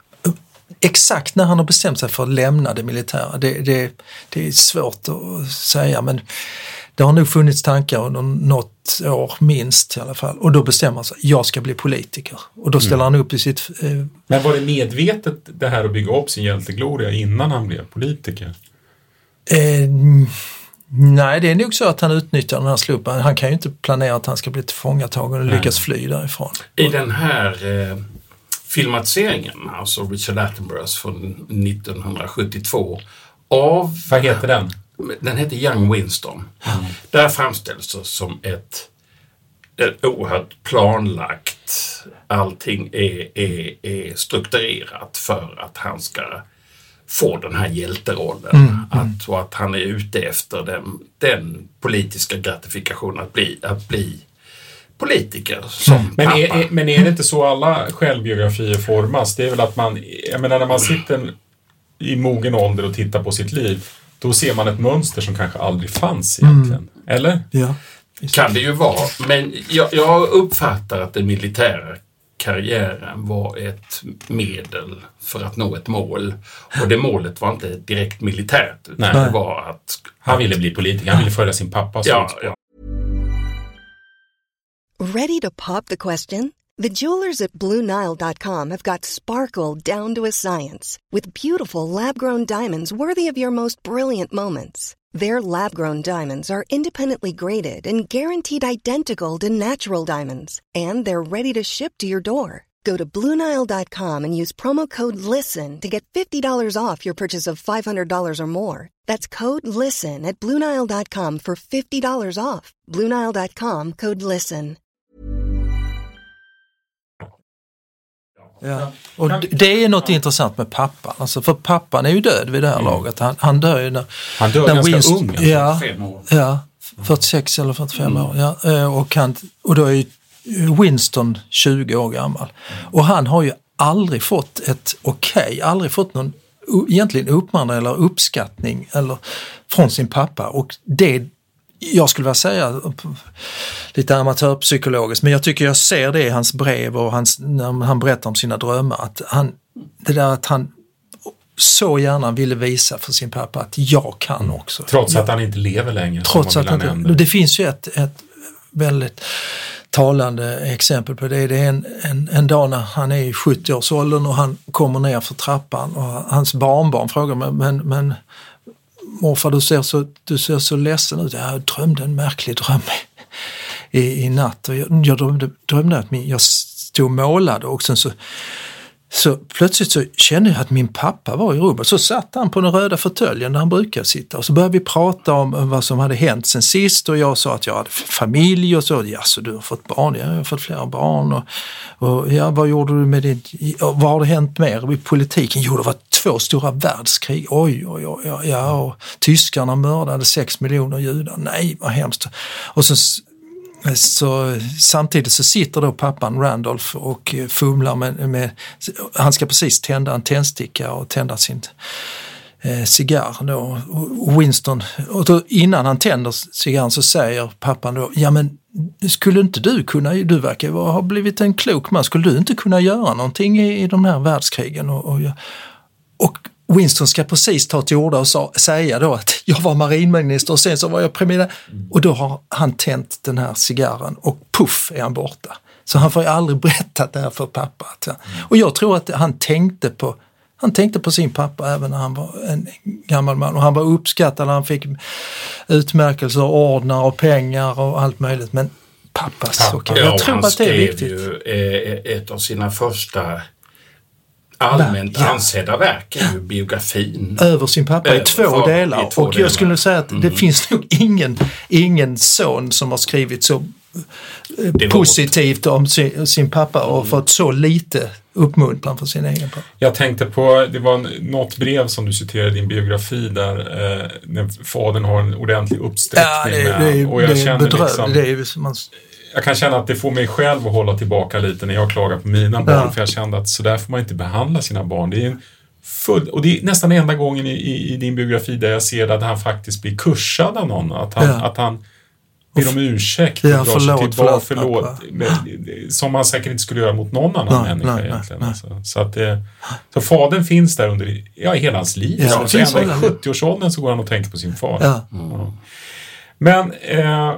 exakt när han har bestämt sig för att lämna det militära, det, det, det är svårt att säga, men det har nog funnits tankar under något år minst i alla fall. Och då bestämmer han sig, jag ska bli politiker. Och då ställer mm. han upp i sitt... Eh, Men var det medvetet det här att bygga upp sin hjältegloria innan han blev politiker? Eh, nej, det är nog så att han utnyttjar den här slumpen. Han kan ju inte planera att han ska bli tillfångatagen och nej. lyckas fly därifrån. I den här eh, filmatiseringen, alltså Richard Attenboroughs från nittonhundrasjuttiotvå, av... Vad heter den? Den heter Young Winston. Mm. Där framställs det som ett, ett oerhört planlagt, allting är, är, är strukturerat för att han ska få den här hjälterollen. Mm. Att, och att han är ute efter den, den politiska gratifikationen att bli, att bli politiker som mm. men, pappa. är, är, men är det inte så alla självbiografier formas? Det är väl att man, jag menar när man sitter i mogen ålder och tittar på sitt liv, då ser man ett mönster som kanske aldrig fanns egentligen. Mm. Eller? Ja. Kan det ju vara. Men jag, jag uppfattar att den militära karriären var ett medel för att nå ett mål. Och det målet var inte direkt militärt. Utan Nej. det var att... Han ville bli politiker. Han ville följa sin pappas ja, ja. Ready to pop the question? The jewelers at Blue Nile dot com have got sparkle down to a science with beautiful lab-grown diamonds worthy of your most brilliant moments. Their lab-grown diamonds are independently graded and guaranteed identical to natural diamonds, and they're ready to ship to your door. Go to Blue Nile dot com and use promo code LISTEN to get fifty dollars off your purchase of five hundred dollars or more. That's code LISTEN at Blue Nile dot com for fifty dollars off. Blue Nile dot com, code LISTEN. Ja. Och det är något intressant med pappan. Alltså för pappan är ju död vid det här mm. laget. Han, han dör ju när... Han dör när ganska Winston, ung. Alltså, ja, fem år. Ja, fyrtiosex eller fyrtiofem mm. år. Ja. Och, han, och då är ju Winston tjugo år gammal. Mm. Och han har ju aldrig fått ett okej, okay, aldrig fått någon egentligen uppmaning eller uppskattning eller, från sin pappa. Och det, jag skulle vilja säga lite amatörpsykologiskt, men jag tycker jag ser det i hans brev och hans, när han berättar om sina drömmar, att han, det där att han så gärna ville visa för sin pappa att jag kan också. Trots att han inte lever längre. Trots att han inte, det finns ju ett, ett väldigt talande exempel på det. Det är en, en, en dag när han är i sjuttio-årsåldern och han kommer ner för trappan och hans barnbarn frågar mig, men, men morfar, du ser så, du ser så ledsen ut. Jag drömde en märklig dröm i, i natt. Och jag, jag drömde, drömde att min, jag stod målad och sen så Så plötsligt så kände jag att min pappa var i rummet. Så satt han på den röda fåtöljen där han brukar sitta. Och så började vi prata om vad som hade hänt sen sist. Och jag sa att jag hade familj och så. Ja, så du har fått barn? Ja, jag har fått flera barn. Och, och ja, vad gjorde du med ditt... Vad har det hänt mer i politiken? Jo, det var två stora världskrig. Oj, oj, oj, ja, ja. Och tyskarna mördade sex miljoner judar. Nej, vad hemskt. Och så... Så samtidigt så sitter då pappan Randolph och fumlar med, med han ska precis tända en tändsticka och tända sin eh, cigarr då. Och Winston, och då, innan han tänder cigarren så säger pappan då, ja men skulle inte du kunna, du verkar ha blivit en klok man, skulle du inte kunna göra någonting i, i de här världskrigen? Och, och, och Winston ska precis ta till orda och sa, säga då att jag var marinminister och sen så var jag premiär. Mm. Och då har han tänt den här cigarren och puff är han borta. Så han får ju aldrig berättat det här för pappa. Mm. Och jag tror att han tänkte på han tänkte på sin pappa även när han var en gammal man. Och han var uppskattad, han fick utmärkelser, ordnar och pengar och allt möjligt. Men pappas, pappa. Okay. Jag ja, tror att det är viktigt. Ju, eh, ett av sina första allmänt ja. ansedda verk är ju biografin. Över sin pappa i två för, delar. I två och delar. Jag skulle säga att mm. det finns nog ingen, ingen son som har skrivit så positivt om sin, sin pappa och mm. fått så lite uppmuntran för sin egen pappa. Jag tänkte på, det var något brev som du citerade i din biografi där eh, när fadern har en ordentlig uppsträckning ja, det, med. Det, och jag det känner bedröv, liksom, det är man... Jag kan känna att det får mig själv att hålla tillbaka lite när jag klagar på mina barn. Ja. För jag kände att så där får man inte behandla sina barn. Det är en full, och det är nästan enda gången i, i, i din biografi där jag ser att han faktiskt blir kursad av någon. Att han, ja. att han ber om ursäkt och ja, drar förlåt, sig tillbaka, förlåt, förlåt med, som man säkert inte skulle göra mot någon annan nej, människa nej, egentligen. Nej, nej. Alltså. Så, att det, så fadern finns där under ja, hela hans liv. Ja, så ända i sjuttio-årsåldern så går han och tänker på sin far. Ja. Ja. Men... Eh,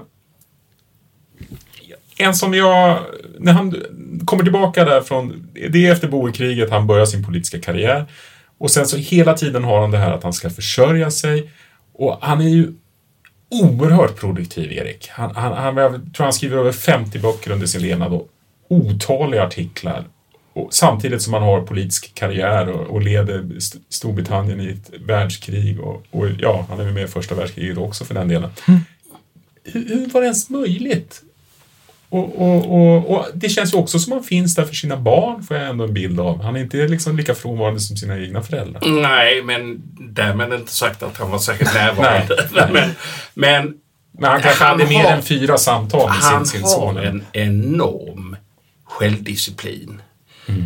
En som jag, när han kommer tillbaka där från, det är efter Boerkriget han börjar sin politiska karriär. Och sen så hela tiden har han det här att han ska försörja sig. Och han är ju oerhört produktiv, Erik. Han, han, han jag tror han skriver över femtio böcker under sin levnad och otaliga artiklar. Och samtidigt som han har politisk karriär och, och leder Storbritannien i ett världskrig. Och, och ja, han är med i första världskriget också för den delen. Mm. Hur, hur var det ens möjligt? Och, och, och, och det känns ju också som han finns där för sina barn, får jag ändå en bild av. Han är inte liksom lika frånvarande som sina egna föräldrar. Nej, men därmed är inte sagt att han var säkert närvarande. nej, nej. Men, men, men han kanske hade mer än fyra samtal med han sin, sin son. Han har en enorm självdisciplin mm.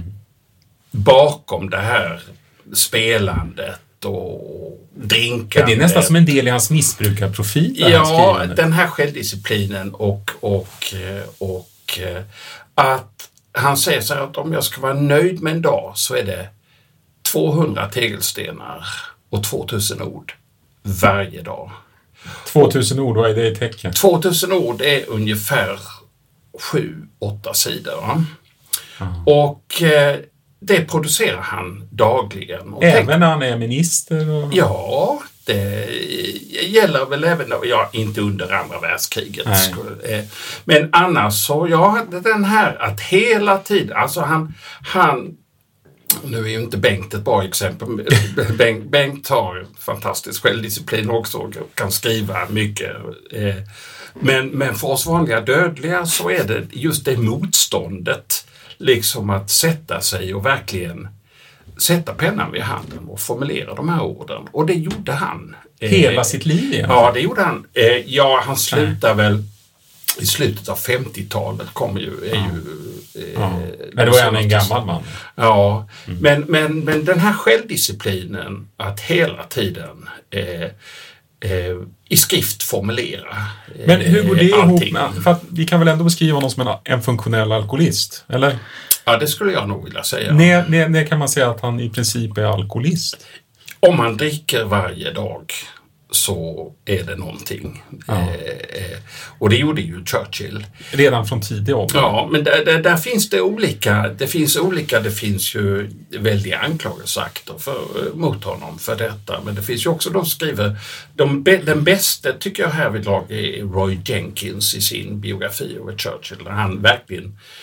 bakom det här spelandet och drinkande. Det är nästan som en del i hans missbrukarprofil. Ja, den här självdisciplinen och, och, och att han säger så här att om jag ska vara nöjd med en dag så är det tvåhundra tegelstenar och tvåtusen ord varje dag. tvåtusen ord, vad är det i tecken? tvåtusen ord är ungefär sju, åtta sidor. Mm. Och det producerar han dagligen. Och även tänk, när han är minister? Och... Ja, det gäller väl även då, ja, inte under andra världskriget. Nej. Men annars så, ja, den här att hela tiden, alltså han, han nu är ju inte Bengt ett bra exempel. Bengt, Bengt har fantastisk självdisciplin också och kan skriva mycket. Men, men för oss vanliga dödliga så är det just det motståndet. Liksom att sätta sig och verkligen sätta pennan vid handen och formulera de här orden. Och det gjorde han. Hela eh, sitt liv igen? Ja, det gjorde han. Eh, ja, han slutar Nej. väl i slutet av femtiotalet kommer ju... Är ja. ju eh, ja. Men då är han en gammal man. Ja, mm. men, men, men den här självdisciplinen att hela tiden... Eh, Eh, i skrift formulera. Eh, Men hur går det allting. ihop med, för att vi kan väl ändå beskriva honom som en, en funktionell alkoholist, eller? Ja, det skulle jag nog vilja säga. När, när, när kan man säga att han i princip är alkoholist? Om man dricker varje dag så är det någonting. Ja. Eh, och det gjorde ju Churchill. Redan från tidig ålder. Ja, men där, där, där finns det olika, det finns olika, det finns ju väldiga anklagelseakter för, mot honom för detta. Men det finns ju också, de skriver, de, den bästa tycker jag härvidlag är Roy Jenkins i sin biografi över Churchill. Där han verkligen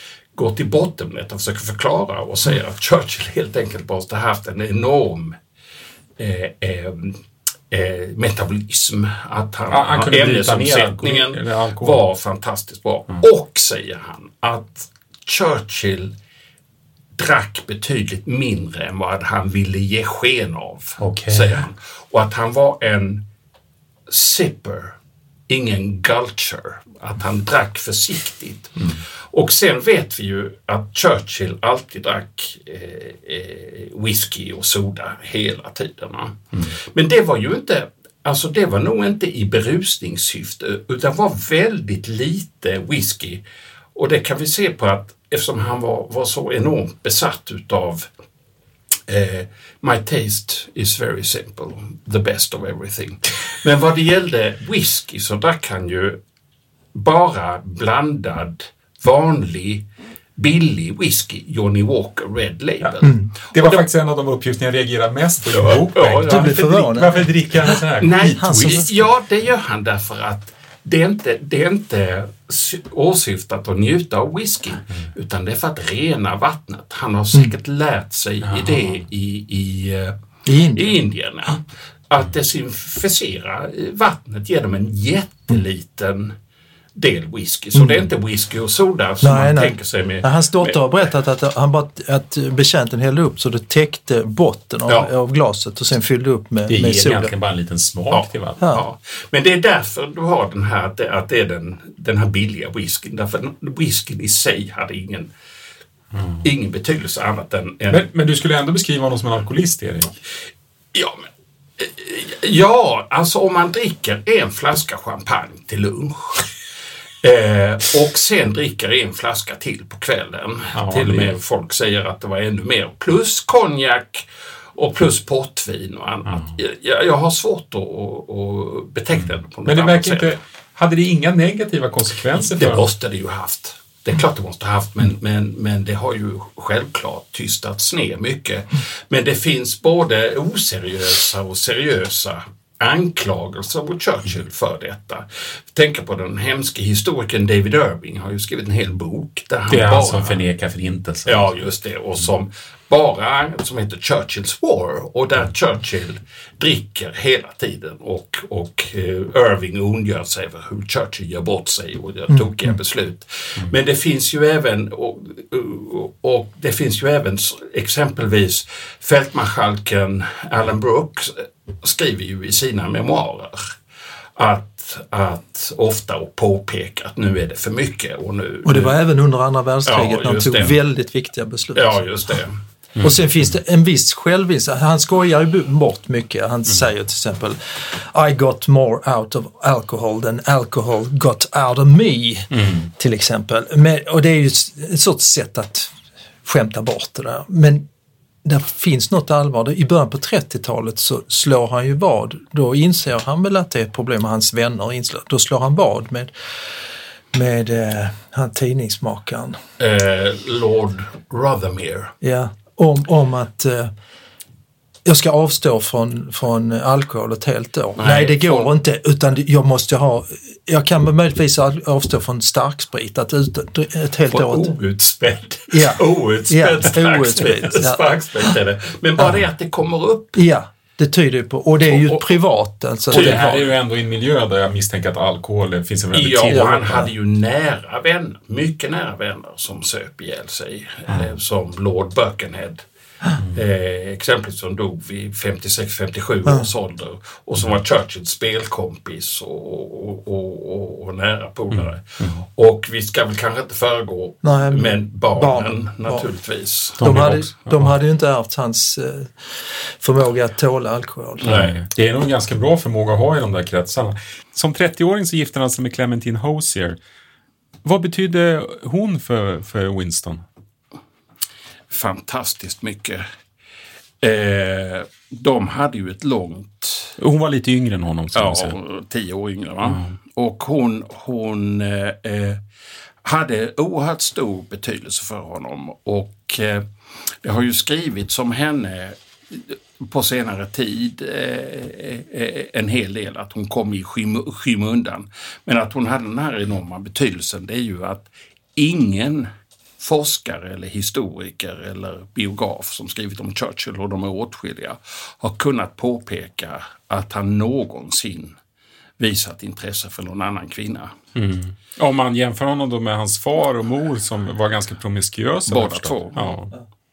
går till botten med det och försöker förklara och säger att Churchill helt enkelt måste ha haft en enorm eh, eh, eh, metabolism. Att han, ja, han kunde ämnesomsättningen var fantastiskt bra. Mm. Och säger han att Churchill drack betydligt mindre än vad han ville ge sken av, okay. säger han. Och att han var en sipper, ingen gulcher. Att han drack försiktigt. Mm. Och sen vet vi ju att Churchill alltid drack eh, eh, whisky och soda hela tiden. Mm. Men det var ju inte, alltså det var nog inte i berusningssyfte, utan var väldigt lite whisky. Och det kan vi se på att eftersom han var, var så enormt besatt utav eh, my taste is very simple, the best of everything. Men vad det gällde whisky så drack han ju bara blandad, vanlig, billig whisky, Johnny Walker Red Label. Mm. Det var det, faktiskt en av de uppgifter jag reagerar mest på. Ja, ja, ja. Du blir förvånad. Varför dricker han så här? Nej, ja, det gör han därför att det är inte, det är inte åsyftat att njuta av whisky, mm. utan det är för att rena vattnet. Han har säkert mm. lärt sig i det i, i, I Indien. I Indien ja. Att desinficera vattnet genom en jätteliten del whisky. Så mm. det är inte whisky och soda som nej, man nej. tänker sig med. Hans dotter har berättat att han bara att betjänten hällde upp så det täckte botten av, ja. av glaset och sen fyllde upp med, det med soda. Det är egentligen bara en liten smak ja. till vatten. Ja. Ja. Men det är därför du har den här, att det, att det är den, den här billiga whiskyn. Därför whiskyn i sig hade ingen, mm. ingen betydelse annat än... än men, men du skulle ändå beskriva honom som en alkoholist, Erik? Ja, men ja, alltså om man dricker en flaska champagne till lunch eh, och sen dricker en flaska till på kvällen. Ja, till och med folk säger att det var ännu mer. Plus konjak och plus portvin och annat. Mm. Jag, jag har svårt att, att beteckna det på något Men det annat verkar inte, hade det inga negativa konsekvenser för det måste det ju haft. Det är klart det måste ha haft, men, men, men det har ju självklart tystats ner mycket. Men det finns både oseriösa och seriösa anklagelser mot Churchill för detta. Tänk på den hemska historikern David Irving har ju skrivit en hel bok. Där han det är bara, han som förnekar förintelsen. Ja, just det. Och som bara, som heter Churchill's War. Och där Churchill dricker hela tiden. Och, och uh, Irving ondgör sig över hur Churchill gör bort sig och gör tokiga mm. beslut. Mm. Men det finns ju även, och, och, och det finns ju även exempelvis fältmarskalken Alan Brooks skriver ju i sina memoarer att, att ofta och påpeka att nu är det för mycket. Och, nu, och det var nu, även under andra världskriget ja, när han tog det. väldigt viktiga beslut. Ja, just det. Mm. Och sen finns det en viss självinsikt. Han skojar ju bort mycket. Han mm. säger till exempel I got more out of alcohol than alcohol got out of me. Mm. Till exempel. Men, och det är ju ett sorts sätt att skämta bort det där. Men där finns något allvar. I början på trettiotalet så slår han ju vad. Då inser han väl att det är ett problem med hans vänner. Då slår han vad med, med eh, han tidningsmakaren. Eh, Lord Rothermere. Ja, om, om att eh, jag ska avstå från, från alkohol ett helt år. Nej, Nej det går från... inte. Utan jag måste ha... Jag kan möjligtvis avstå från starksprit att ut, ett helt från år. Outspädd. Ja. Outspädd ja. starksprit. Ja. Starksprit är det. Men bara ja. det att det kommer upp. Ja, det tyder ju på. Och det är ju och, och, privat. Alltså, och det här är ju ändå en miljö där jag misstänker att alkohol finns en väldigt ja, och han hade ju nära vänner. Mycket nära vänner som söp ihjäl sig. Mm. Som Lord Birkenhead. Mm. Eh, exempelvis som dog vid femtiosex femtiosju mm. års ålder och som var Churchills spelkompis och, och, och, och, och nära polare. Mm. Mm. Och vi ska väl kanske inte föregå Nej, men, men barnen barn, naturligtvis. De, de, hade, de hade ju inte ärvt hans eh, förmåga att tåla alkohol. Nej. Det är nog en ganska bra förmåga att ha i de där kretsarna. Som trettioåring så gifte han sig med Clementine Hosier. Vad betydde hon för, för Winston? Fantastiskt mycket. Eh, de hade ju ett långt... Hon var lite yngre än honom. Ja, tio år yngre va? Mm. Och hon, hon eh, hade oerhört stor betydelse för honom. Och eh, det har ju skrivits om henne på senare tid eh, en hel del. Att hon kom i skym- skymundan. Men att hon hade den här enorma betydelsen, det är ju att ingen forskare eller historiker eller biograf som skrivit om Churchill, och de är åtskilliga, har kunnat påpeka att han någonsin visat intresse för någon annan kvinna. Mm. Om man jämför honom då med hans far och mor som var ganska promiskuösa. Båda två. Ja.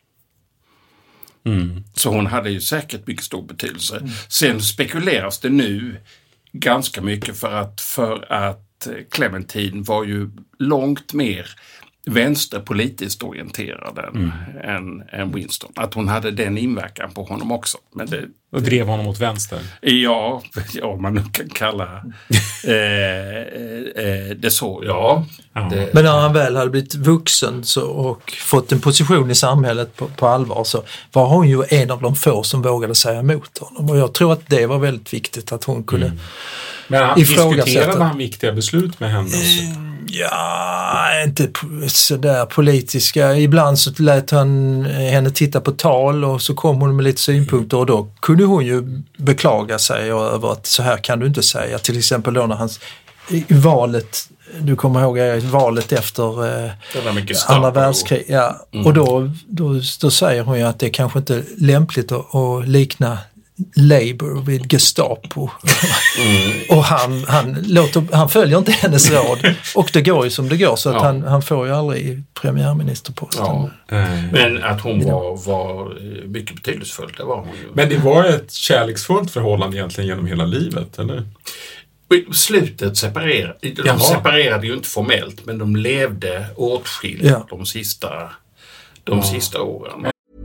Mm. Så hon hade ju säkert mycket stor betydelse. Mm. Sen spekuleras det nu ganska mycket för att, för att Clementine var ju långt mer vänsterpolitiskt orienterad än, mm. än, än Winston. Att hon hade den inverkan på honom också. Men det, och drev honom mot vänster? Ja, ja man nu kan kalla eh, eh, det så, ja. ja. Det, Men när han väl hade blivit vuxen så, och fått en position i samhället på, på allvar, så var hon ju en av de få som vågade säga emot honom. Och jag tror att det var väldigt viktigt att hon kunde mm. Men han diskuterade han viktiga beslut med henne? Mm, ja, inte sådär politiska. Ibland så lät han henne titta på tal och så kom hon med lite synpunkter och då kunde hon ju beklaga sig över att så här kan du inte säga. Till exempel då när hans i valet, du kommer ihåg valet efter eh, andra världskrig, ja, mm. och då, då, då säger hon ju att det kanske inte är lämpligt att, att likna Labour vid Gestapo. Mm. och han, han, låter, han följer inte hennes råd och det går ju som det går, så att ja. han, han får ju aldrig premiärministerposten. Ja. Mm. Men att hon var, var mycket betydelsefull, det var hon ju. Men det var ett kärleksfullt förhållande egentligen genom hela livet, eller? Slutet separerade, de Jaha. separerade ju inte formellt, men de levde åtskilt ja. de sista de ja. sista åren.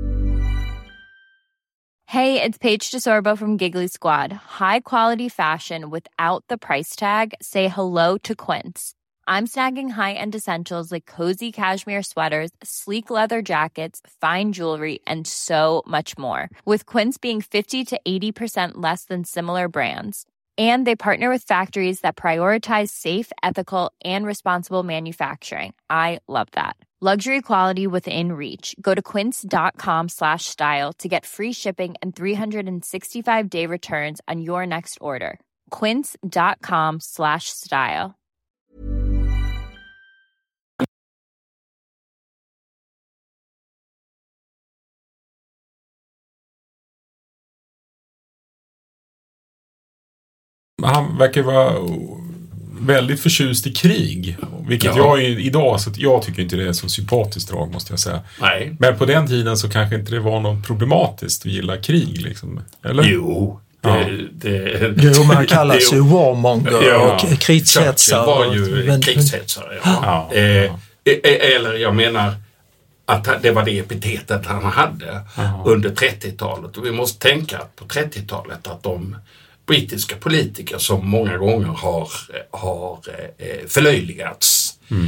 Hey, it's Paige DeSorbo from Giggly Squad. High quality fashion without the price tag. Say hello to Quince. I'm snagging high-end essentials like cozy cashmere sweaters, sleek leather jackets, fine jewelry, and so much more. With Quince being fifty to eighty percent less than similar brands. And they partner with factories that prioritize safe, ethical, and responsible manufacturing. I love that. Luxury quality within reach. Go to quince.com slash style to get free shipping and three sixty-five day returns on your next order. Quince.com slash style. Han verkar vara väldigt förtjust i krig, vilket ja. jag är idag, så att jag tycker inte det är så sympatiskt drag, måste jag säga. Nej. Men på den tiden så kanske inte det var något problematiskt att gilla krig, liksom. Eller? Jo. Det, ja. det, jo, man kallar sig warmonger ja. och krigshetsare. var ju men, krigshetsare, ja. ja. Eh, eller jag menar att det var det epitetet han hade Aha. under trettiotalet. Och vi måste tänka på trettiotalet att de brittiska politiker som många gånger har, har eh, förlöjligats. Mm.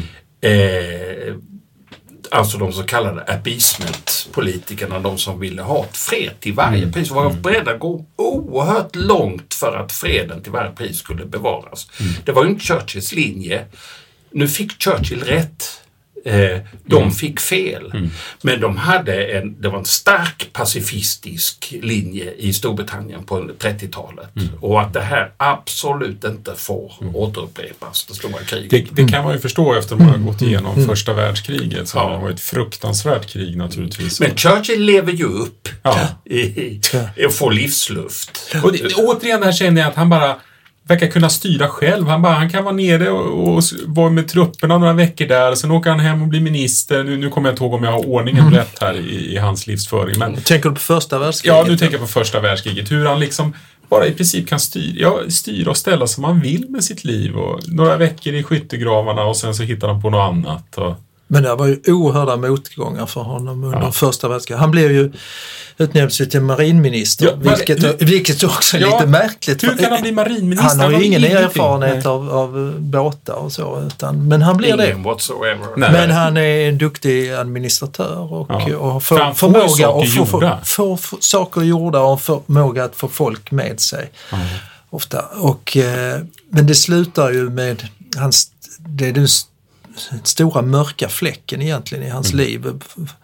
Eh, alltså de så kallade appeasement-politikerna, de som ville ha ett fred till varje mm. pris, var beredda att gå oerhört långt för att freden till varje pris skulle bevaras. Mm. Det var ju inte Churchills linje. Nu fick Churchill rätt. Eh, de mm. fick fel. Mm. Men de hade en, det var en stark pacifistisk linje i Storbritannien på trettiotalet. Mm. Och att det här absolut inte får mm. återupprepas, det stora kriget. Det, det kan man ju förstå efter att man har gått igenom mm. första världskriget. Så ja. det var ett fruktansvärt krig naturligtvis. Men Churchill lever ju upp ja. i, i, och får livsluft. Och det, återigen här känner jag att han bara verkar kunna styra själv. Han, bara, han kan vara nere och, och vara med trupperna några veckor där. Sen åker han hem och blir minister. Nu, nu kommer jag inte ihåg om jag har ordningen rätt här i, i hans livsföring. Men, tänker du på första världskriget? Ja, nu tänker jag på första världskriget. Hur han liksom bara i princip kan styra, ja, styra och ställa som han vill med sitt liv. Och några veckor i skyttegravarna och sen så hittar han på något annat. Och men det var ju oerhörda motgångar för honom under ja. första världskriget. Han blev ju utnämnd till marinminister, ja, vilket, hur, vilket också är ja, lite märkligt. Hur kan han bli marinminister? Han har ju ingen erfarenhet av, av båtar och så, utan, men han blir ingen det. Whatsoever. Men han är en duktig administratör och, ja. och för, förmåga att få, få, få, få saker gjorda och förmåga att få folk med sig. Mm. Ofta. Och, eh, men det slutar ju med hans, det är den stora mörka fläcken egentligen i hans mm. liv.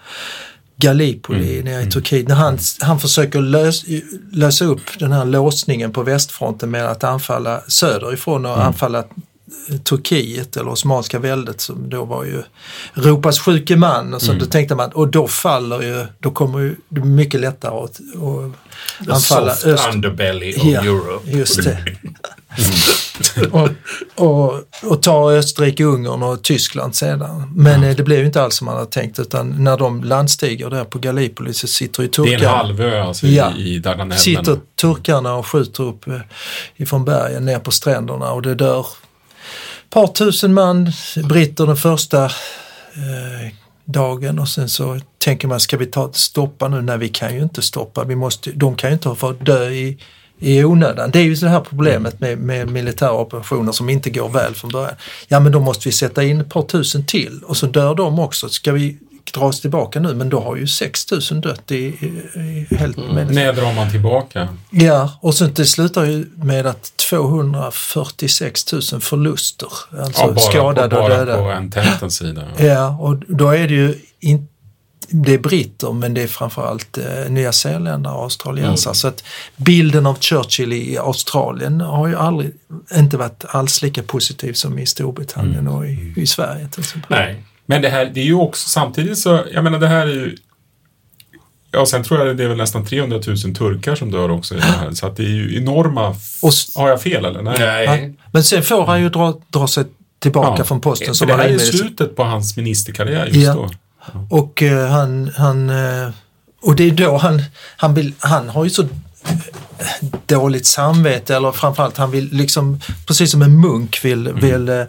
Gallipoli mm. nere i Turkiet. När han, han försöker lös, lösa upp den här låsningen på västfronten med att anfalla söderifrån och mm. anfalla Turkiet eller Osmanska väldet som då var ju Europas sjuke man och så mm. då tänkte man, och då faller ju, då kommer ju det mycket lättare att, att anfalla soft öst. underbelly of ja, Europe. Just det. Mm. och, och, och ta Österrike, Ungern och Tyskland sedan. Men ja. det blev ju inte alls som man hade tänkt, utan när de landstiger där på Gallipoli så sitter ju turkarna. Det är en halvö alltså ja, i Dardanellerna. Sitter turkarna och skjuter upp ifrån bergen ner på stränderna och det dör ett par tusen man, britter den första eh, dagen och sen så tänker man, ska vi ta stoppa nu? Nej, vi kan ju inte stoppa. Vi måste, de kan ju inte få dö i i onödan. Det är ju det här problemet med, med militära operationer som inte går väl från början. Ja, men då måste vi sätta in ett par tusen till och så dör de också. Ska vi dra oss tillbaka nu? Men då har ju sex tusen dött i, i, i helt mm. med. När drar man tillbaka? Ja, och sen det slutar ju med att tvåhundrafyrtiosex tusen förluster. Alltså ja, bara skadade på, och bara döda. på en tentens sida. Ja. ja, och då är det ju inte det är britter, men det är framförallt eh, nya zeeländare och australiensare. Mm. Så att bilden av Churchill i Australien har ju aldrig inte varit alls lika positiv som i Storbritannien mm. och i, i Sverige till exempel. Nej, men det här, det är ju också samtidigt så, jag menar det här är ju, ja sen tror jag det är väl nästan trehundratusen turkar som dör också i det här. Så att det är ju enorma, och, har jag fel eller? Nej. Nej. Ja, men sen får han ju dra, dra sig tillbaka ja. från posten. Som det här är slutet på hans ministerkarriär just ja. då. Ja. Och uh, han, han uh, och det är då han, han vill, han har ju så dåligt samvete, eller framförallt han vill liksom, precis som en munk vill, mm. vill uh,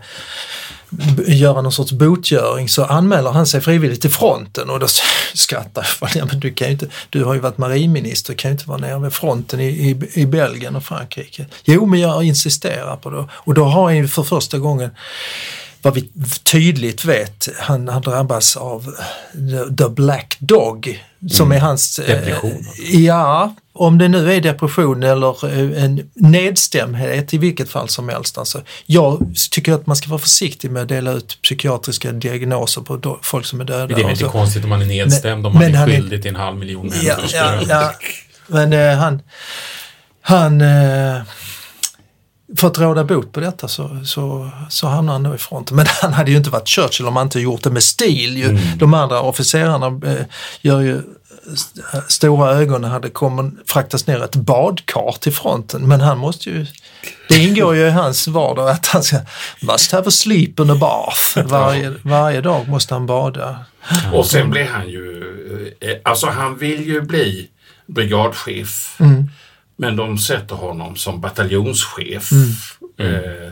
göra någon sorts botgöring, så anmäler han sig frivilligt till fronten och då skrattar jag, men du kan ju inte, du har ju varit marinminister, kan ju inte vara nere vid fronten i, i, i Belgien och Frankrike. Jo, men jag insisterar på det. Och då har han ju för första gången, vad vi tydligt vet, han, han drabbas av the, the Black Dog, som mm. är hans... Depression. Eh, ja, om det nu är depression eller eh, en nedstämdhet i vilket fall som helst. Alltså, jag tycker att man ska vara försiktig med att dela ut psykiatriska diagnoser på do- folk som är döda. Det är inte konstigt om man är nedstämd, men, om man är skyldig till en halv miljon människor. Ja, ja, ja, men eh, han... han eh, för att råda bot på detta så, så, så hamnar han nu i fronten. Men han hade ju inte varit Churchill om han inte gjort det med stil. Ju. Mm. De andra officerarna eh, gör ju st- stora ögon, hade kommit, fraktas ner ett badkar till fronten. Men han måste ju, det ingår ju i hans vardag att han ska must have a sleep in a bath. Varje, varje dag måste han bada. Och sen blir han ju, alltså han vill ju bli brigadchef. Mm. Men de sätter honom som bataljonschef. Mm. Eh,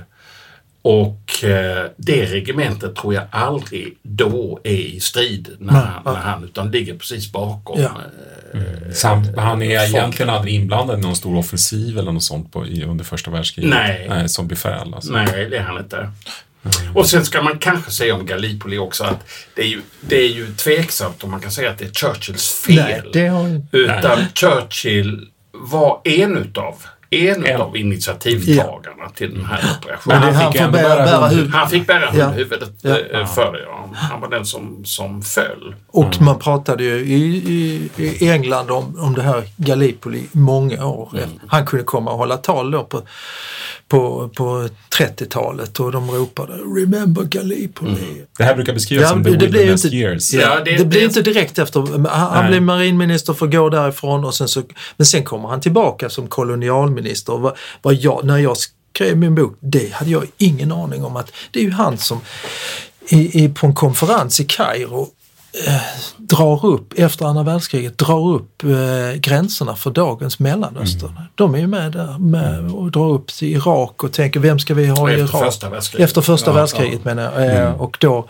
och eh, det regementet tror jag aldrig då är i strid när, Nej, han, när han, utan ligger precis bakom. Ja. Eh, mm. Samt, han är egentligen aldrig inblandad i någon stor offensiv eller något sånt på, i, under första världskriget. Nej. Nej, som befäl. Alltså. Nej, det är han inte. Mm. Och sen ska man kanske säga om Gallipoli också att det är ju, det är ju tveksamt om man kan säga att det är Churchills fel. Nej, det har... Utan Nej. Churchill var en utav en en. av initiativtagarna ja. till den här operationen. Men han, han, bära, bära huvud. han fick bära ja. huvudet ja. ja. för det. Ja. Han var den som, som föll. Och mm. man pratade ju i, i, i England om, om det här Gallipoli många år. Mm. Han kunde komma och hålla tal då på, på, på trettiotalet och de ropade "Remember Gallipoli". Mm. Det här brukar beskrivas ja, som the wilderness years. Ja, det, det, det blir inte direkt efter. Han, han blev marinminister för att gå därifrån och sen så, men sen kommer han tillbaka som kolonialminister. Vad, vad jag, när jag skrev min bok, det hade jag ingen aning om att det är ju han som i, i, på en konferens i Kairo eh, drar upp, efter andra världskriget, drar upp eh, gränserna för dagens Mellanöstern. Mm. De är ju med där med, och drar upp till Irak och tänker, vem ska vi ha i Irak? Efter första världskriget. Efter första ja, världskriget ja. menar jag. Eh, mm. Och då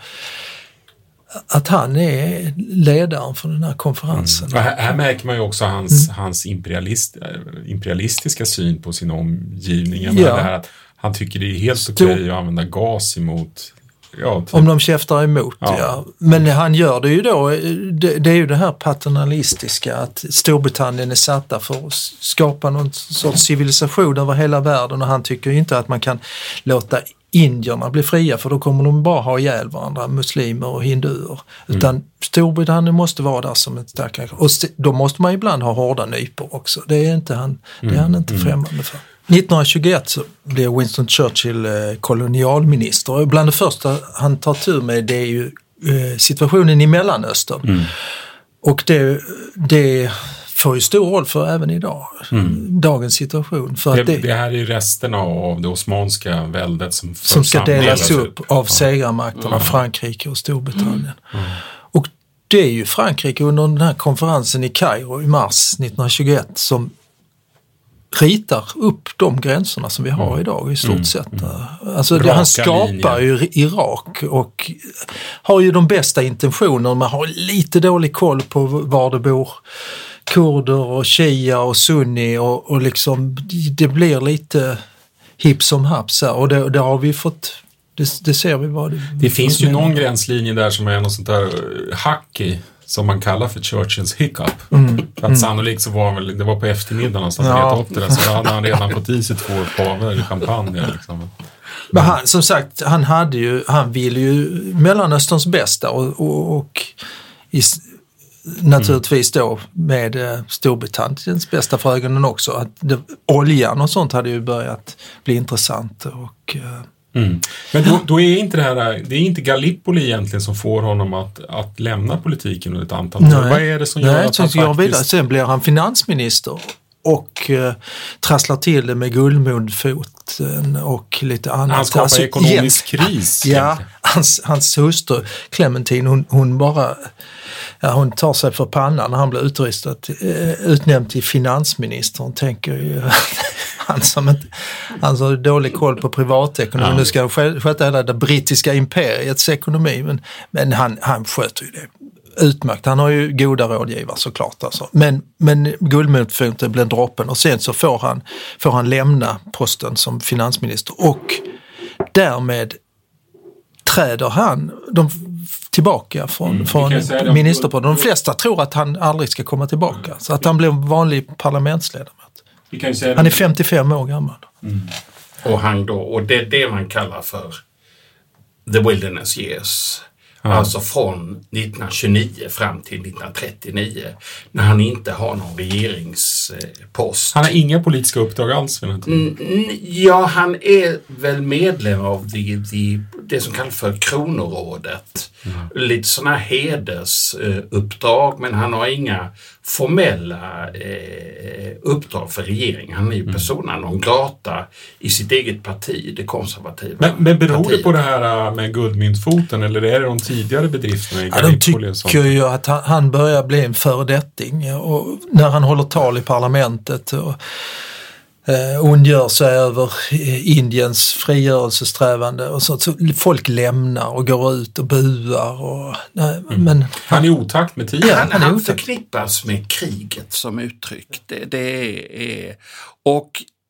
att han är ledaren för den här konferensen. Mm. Här, här märker man ju också hans, mm. hans imperialist, imperialistiska syn på sin omgivning. Ja. Det här att han tycker det är helt okej okay att använda gas emot... Ja, typ. Om de käftar emot, ja. ja. Men han gör det ju då, det, det är ju det här paternalistiska, att Storbritannien är satta för att skapa någon sorts civilisation över hela världen, och han tycker ju inte att man kan låta indierna bli fria, för då kommer de bara ha ihjäl varandra, muslimer och hinduer. Utan mm. Storbritannien måste vara där som ett starkare. Och st- då måste man ibland ha hårda nypor också. Det är inte han, mm. det är han inte främmande för. nittonhundratjugoett så blev Winston Churchill kolonialminister. Och bland det första han tar tur med det är ju situationen i Mellanöstern. Mm. Och det, det får ju stor roll för även idag. Mm. Dagens situation. För det, att det, det här är resten av det osmanska väldet som, som ska delas upp av ja. segrarmakterna Mm. Frankrike och Storbritannien. Mm. Och det är ju Frankrike under den här konferensen i Kairo i mars nittonhundratjugoett som ritar upp de gränserna som vi har mm. idag i stort mm. sett. Alltså det, han skapar linjer. ju Irak och har ju de bästa intentioner. Man har lite dålig koll på var det bor kurder och shia och sunni och, och liksom det blir lite hipp som haps här och det, det har vi fått, det, det ser vi vad det, det finns ju någon gränslinje där som är något sånt där hack i som man kallar för Churchills hiccup. Mm. För att mm. sannolikt så var väl, det var på eftermiddagen någonstans ja. att upp det där, så då hade han redan fått i sig två paver i champagne. Liksom. Men han, som sagt, han hade ju, han ville ju Mellanösterns bästa och, och, och i, naturligtvis då med Storbritanniens bästa för ögonen också. Att det, oljan och sånt hade ju börjat bli intressant och Mm. Men då, då är inte det här, det är inte Gallipoli egentligen som får honom att, att lämna politiken under ett antal år. Vad är det som gör Nej, att han jag faktiskt... vidare. Sen blir han finansminister och eh, trasslar till det med guldmundfoten och lite annat. Han skapar alltså, ekonomisk igen, kris. Ja, hans, hans hustru Clementine, hon, hon bara... Ja, hon tar sig för pannan när han blir utrustad, eh, utnämnd till finansminister. Hon tänker ju... Han som, inte, han som har dålig koll på privatekonomi. Ja. Nu ska han sköta hela det brittiska imperiets ekonomi. Men, men han, han sköter ju det utmärkt. Han har ju goda rådgivare såklart. Alltså. Men, men guldmundfoten blir droppen och sen så får han, får han lämna posten som finansminister. Och därmed träder han de, tillbaka från, mm, från ministerposten. De flesta tror att han aldrig ska komma tillbaka. Så att han blir en vanlig parlamentsledamot. Han är femtiofem år gammal. Mm. Och, han då, och det är det man kallar för the wilderness years. Mm. Alltså från nittonhundratjugonio fram till nittonhundratrettionio. När han inte har någon regeringspost. Han har inga politiska uppdrag alls. Mm, ja, han är väl medlem av det, det, det som kallas för kronorådet. Mm. Lite sådana hedersuppdrag, men han har inga formella eh, uppdrag för regeringen. Han är ju persona non grata i sitt eget parti, det konservativa. Men, men beror partiet. Det på det här med guldmyntfoten eller är det de tidigare bedrifterna i Gallipoli? Ja, de tycker ju att han, han börjar bli en föredetting och när han håller tal i parlamentet och eh, ondgör sig över Indiens frigörelsesträvande och så, så folk lämnar och går ut och buar och, nej, mm. men, han är otakt med tiden. Ja, han, han, han förknippas med kriget som uttryck. Det, det är, och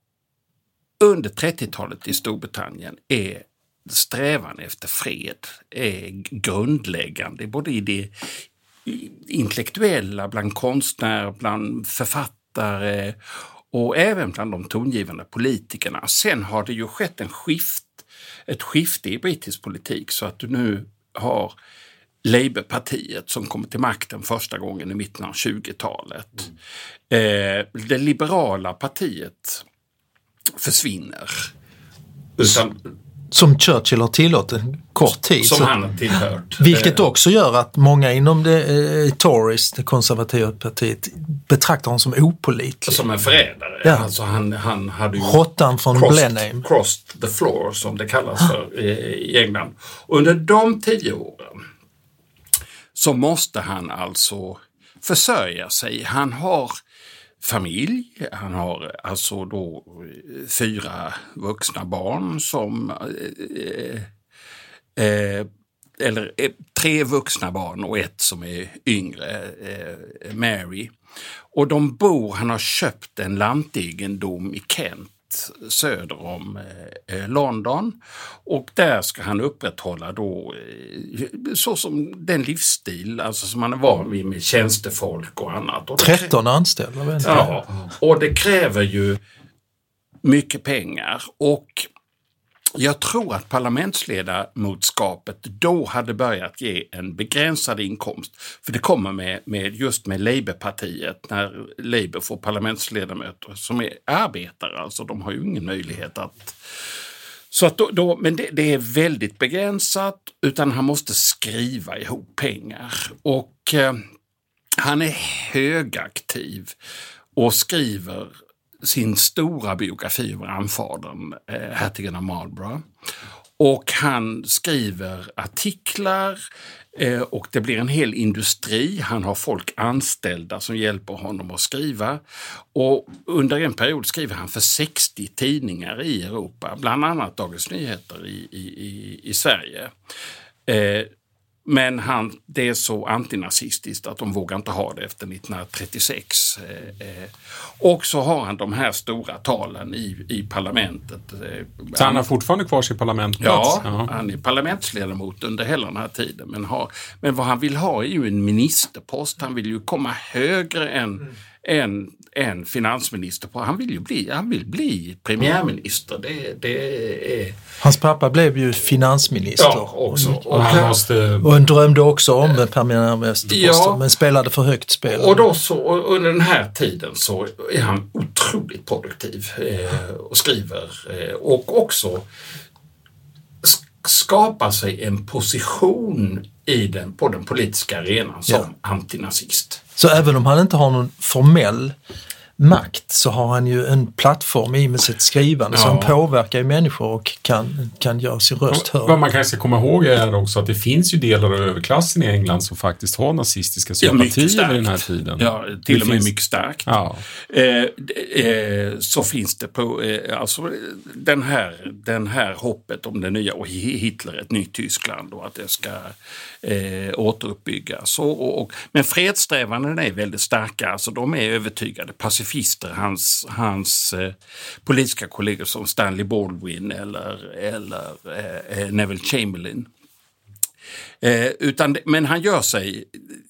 under trettiotalet i Storbritannien är strävan efter fred är grundläggande både i det intellektuella, bland konstnärer, bland författare och även bland de tongivande politikerna. Sen har det ju skett en skift, ett skifte i brittisk politik så att du nu har Labourpartiet som kommer till makten första gången i mitten av tjugotalet. Mm. Eh, det liberala partiet försvinner. Utan, som Churchill har tillåtit en kort tid. Som så, han har tillhört. Vilket också gör att många inom det eh, Tories, det konservativa partiet, betraktar honom som opålitlig. Som en förrädare. Ja. Alltså han, han hade ju Råttan från Blenheim. Crossed the floor som det kallas för i, i England. Under de tio åren så måste han alltså försörja sig. Han har familj, han har alltså då fyra vuxna barn som eh, eh, eller eh, tre vuxna barn och ett som är yngre, eh, Mary. Och de bor, han har köpt en lantegendom i Kent söder om eh, London och där ska han upprätthålla då eh, så som den livsstil alltså som han är van vid med tjänstefolk och annat. Och tretton anställda. Vet ja, och det kräver ju mycket pengar och jag tror att parlamentsledamotskapet då hade börjat ge en begränsad inkomst. För det kommer med, med just med Labourpartiet, när Labour får parlamentsledamöter som är arbetare. Alltså de har ju ingen möjlighet att... Så att då, då, men det, det är väldigt begränsat, utan han måste skriva ihop pengar. Och eh, han är högaktiv och skriver sin stora biografi över anfadern, eh, hertigen av Marlborough. Och han skriver artiklar eh, och det blir en hel industri. Han har folk anställda som hjälper honom att skriva. Och under en period skriver han för sextio tidningar i Europa, bland annat Dagens Nyheter i, i, i, i Sverige. Eh, Men han, det är så antinazistiskt att de vågar inte ha det efter nittonhundratrettiosex. Eh, och så har han de här stora talen i, i parlamentet. Eh, så han har fortfarande kvar sin parlamentplats? Ja, ja, han är parlamentsledamot under hela den här tiden. Men, har, men vad han vill ha är ju en ministerpost. Han vill ju komma högre än... Mm. En, en finansminister på. Han vill ju bli, han vill bli premiärminister. Det, det är... Hans pappa blev ju finansminister. Ja, också. Och, och, han måste... och han drömde också om premiärministerposten, ja, men spelade för högt spel. Och då så, och under den här tiden så är han otroligt produktiv eh, och skriver eh, och också skapar sig en position i den, på den politiska arenan som ja. antinazist. Så även om han inte har någon formell makt så har han ju en plattform i med sitt skrivande, ja. så han påverkar ju människor och kan, kan göra sin röst hörd. Vad man kanske ska komma ihåg är också att det finns ju delar av överklassen i England som faktiskt har nazistiska sympatier ja, i den här tiden. Ja, till det och med finns... mycket starkt. Ja. Eh, eh, så finns det på eh, alltså den här, den här hoppet om det nya och Hitler, ett nytt Tyskland och att det ska eh, återuppbyggas. Och, och, och, men fredssträvandena är väldigt starka, alltså de är övertygade pacifister. Hans, hans eh, politiska kollegor som Stanley Baldwin eller, eller eh, Neville Chamberlain. Eh, utan, men han gör sig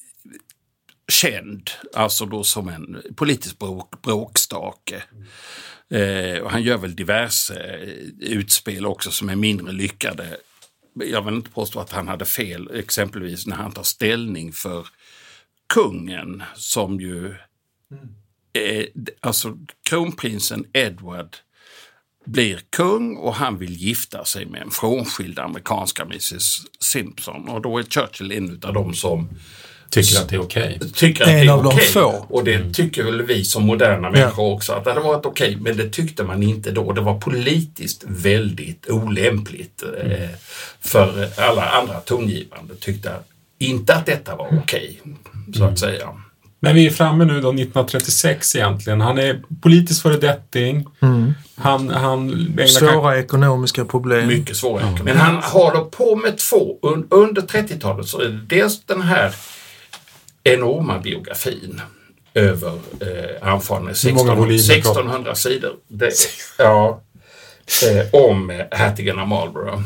känd, alltså då som en politisk bråk, bråkstake. Eh, och han gör väl diverse eh, utspel också som är mindre lyckade. Jag vill inte påstå att han hade fel, exempelvis när han tar ställning för kungen som ju... Mm. Eh, alltså kronprinsen Edward blir kung och han vill gifta sig med en frånskild amerikanska missus Simpson, och då är Churchill en av dem som tycker att det är okej. Okay. Tycker att en det är av okej. de få. Och det tycker väl vi som moderna människor ja. också, att det hade varit okej, okay, men det tyckte man inte då. Det var politiskt väldigt olämpligt mm. eh, för alla andra tongivande tyckte inte att detta var okej, okay, så mm. att säga. Men vi är framme nu då nittonhundratrettiosex egentligen. Han är politisk föredetting. Mm. Han, han svåra kan... ekonomiska problem. Mycket svåra. Mm. Men han håller på med två. Under trettiotalet så är det dels den här enorma biografin över eh, anförande sextonhundra sidor. Det, ja, eh, om hertigen av Marlborough.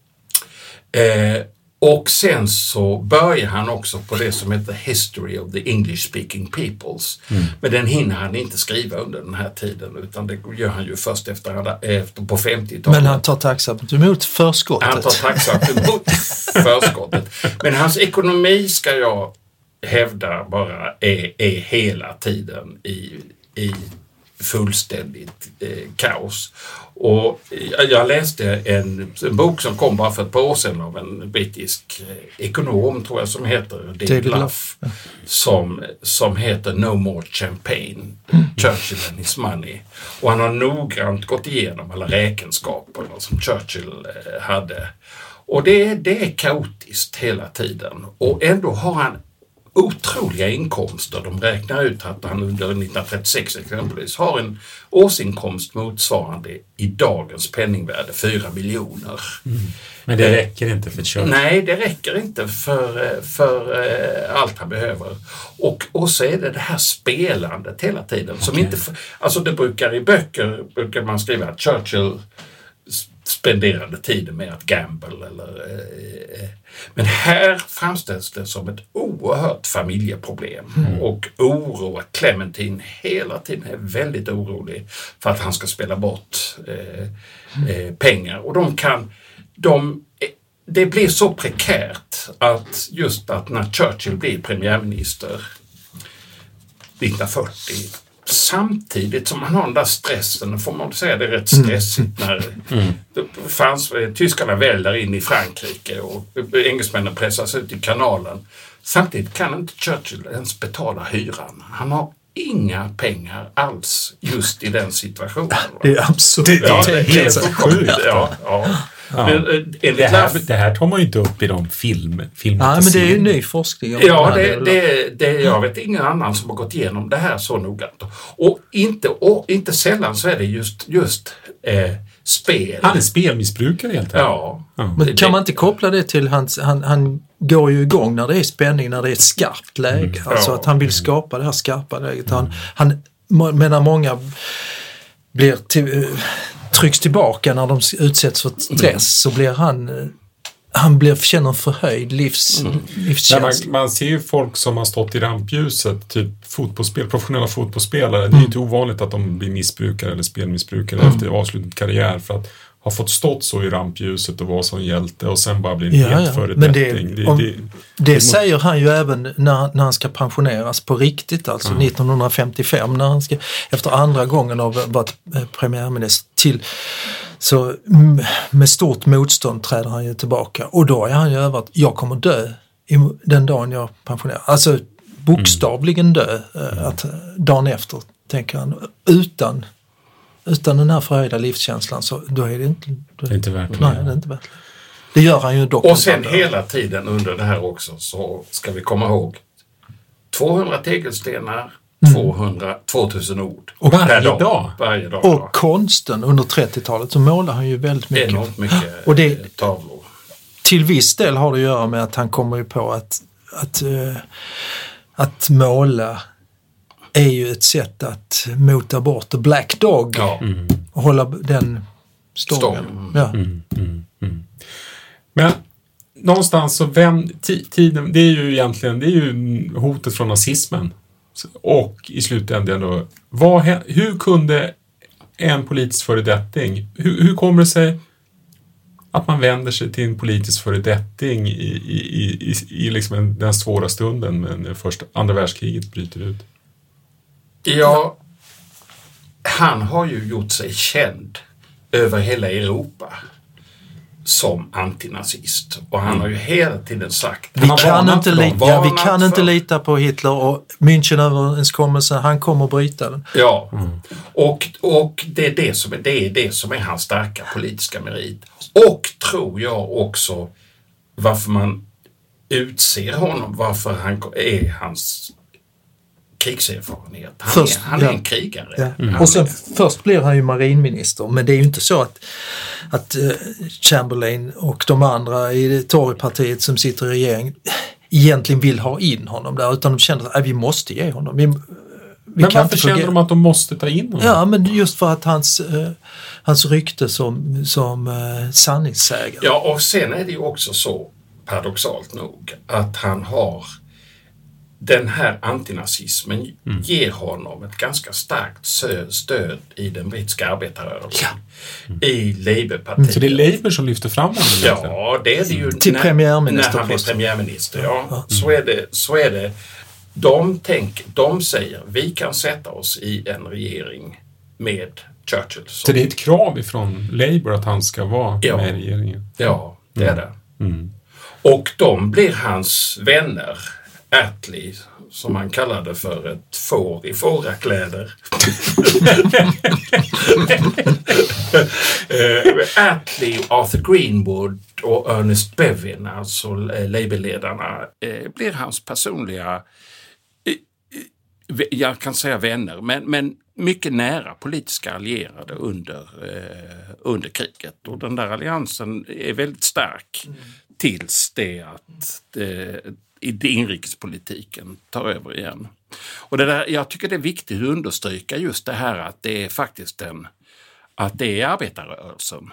Eh, Och sen så börjar han också på det som heter History of the English Speaking Peoples. Mm. Men den hinner han inte skriva under den här tiden, utan det gör han ju först efter, efter på femtiotalet. Men han tar tacksamt emot förskottet. Han tar tacksamt emot förskottet. Men hans ekonomi, ska jag hävda, bara är, är hela tiden i, i fullständigt eh, kaos. Och jag läste en, en bok som kom bara för ett par år sedan av en brittisk eh, ekonom, tror jag, som heter David Luff, ja. som, som heter No More Champagne, mm. Churchill and his money. Och han har noggrant gått igenom alla räkenskaper som Churchill eh, hade. Och det, det är kaotiskt hela tiden. Och ändå har han otroliga inkomster. De räknar ut att han under nittonhundratrettiosex exempelvis har en årsinkomst motsvarande i dagens penningvärde fyra miljoner. Mm. Men det räcker inte för Churchill. Nej, det räcker inte för, för uh, allt han behöver. Och, och så är det det här spelandet hela tiden. Som okay. inte, alltså det brukar i böcker brukar man skriva att Churchill spenderade tiden med att gamble. Eller, eh, men här framställs det som ett oerhört familjeproblem mm. och oro att Clementine hela tiden är väldigt orolig för att han ska spela bort eh, eh, pengar. Och de kan, de, det blir så prekärt att just att när Churchill blir premiärminister nittonhundrafyrtio, samtidigt som man har den där stressen, får man säga det är rätt stressigt när mm. det fanns, tyskarna väller in i Frankrike och engelsmännen pressas ut i kanalen. Samtidigt kan inte Churchill ens betala hyran. Han har inga pengar alls just i den situationen. Det är absurt. Ja, det är helt sjukt. Ja, ja. Ja. Men, det, här, det här tar man ju inte upp i de film, filmer. Nej, men det är ju ny forskning. Ja, det, det, det, jag vet ingen annan som har gått igenom det här så noggrant. Och inte, och inte sällan så är det just, just eh, spel. Han är spelmissbrukare helt enkelt. Ja. ja. Men kan man inte koppla det till hans, han, han går ju igång när det är spänning, när det är ett skarpt läge. Mm. Alltså ja. att han vill skapa det här skarpa läget. Han, han menar många blir till, trycks tillbaka när de utsätts för stress mm. så blir han han blir, känner en förhöjd livs, mm. livskänsla. Man, man ser ju folk som har stått i rampljuset, typ fotbollsspel, professionella fotbollsspelare. Mm. Det är ju inte ovanligt att de blir missbrukare eller spelmissbrukare mm. efter avslutad karriär för att ha fått stått så i rampljuset och vara som hjälte och sen bara bli en ja, helt ja. föredetting. Det, det, det, det, det säger han ju även när, när han ska pensioneras på riktigt, alltså mm. nittonhundrafemtiofem när han ska, efter andra gången av varit premiärminister till så med stort motstånd träder han ju tillbaka och då är han ju över att jag kommer dö den dagen jag pensionerar. Alltså bokstavligen dö mm. att dagen efter tänker han utan utan den här förhöjda livskänslan så då är det inte då, det är inte värt. Nej, det är inte värt. Det gör han ju dock. Och sen hela tiden under det här också så ska vi komma ihåg tvåhundra tegelstenar, mm. tvåhundra, tvåtusen ord. Och varje dag. dag. Varje dag. Och ja. konsten under trettiotalet så målar han ju väldigt mycket. Enormt mycket och det, tavlor. Till viss del har det att göra med att han kommer ju på att att, uh, att måla är ju ett sätt att mota bort The Black Dog ja. mm. och hålla den stormen. Storm. Ja. Mm, mm, mm. Men någonstans så vem, t- tiden, det är ju egentligen det är ju hotet från nazismen och i slutändan då, vad, hur kunde en politisk föredetting, hur, hur kommer det sig att man vänder sig till en politisk föredetting i, i, i, i, i liksom en, den svåra stunden när första, andra världskriget bryter ut? Ja, han har ju gjort sig känd över hela Europa som antinazist. Och han har ju hela tiden sagt... Vi kan, inte, li- ja, vi kan inte lita på Hitler och Münchenöverenskommelsen, han kommer att bryta den. Ja, mm. och, och det, är det, som är, det är det som är hans starka politiska merit. Och tror jag också varför man utser honom, varför han är hans... krigserfarenhet. Han, först, är, han ja. är en krigare. Ja. Mm. Och sen först blir han ju marinminister, men det är ju inte så att, att uh, Chamberlain och de andra i Torypartiet som sitter i regeringen egentligen vill ha in honom där, utan de känner att äh, vi måste ge honom. Vi, vi men kan varför känner de att de måste ta in honom? Ja, men just för att hans, uh, hans rykte som, som uh, sanningssägare. Ja, och sen är det ju också så paradoxalt nog att han har den här antinazismen mm. ger honom ett ganska starkt stöd i den brittiska arbetarrörelsen. Ja. Mm. I Labourpartiet. Mm, så det är Labour som lyfter fram honom? Ja, det är det ju. Till när, premiärminister. När han blir premiärminister, ja. ja. Mm. Så, är det, så är det. De, tänk, de säger, vi kan sätta oss i en regering med Churchill. Som, så det är ett krav ifrån Labour att han ska vara ja. med i regeringen? Ja, det är det. Mm. Och de blir hans vänner. Attlee, som han kallade för ett får i fårakläder. uh, Attlee, Arthur Greenwood och Ernest Bevin, alltså Labour-ledarna, uh, blir hans personliga, uh, jag kan säga vänner, men, men mycket nära politiska allierade under, uh, under kriget. Och den där alliansen är väldigt stark mm. tills det att det, i det inrikespolitiken tar över igen. Och det där, jag tycker det är viktigt att understryka just det här att det är faktiskt en, att det är arbetarrörelsen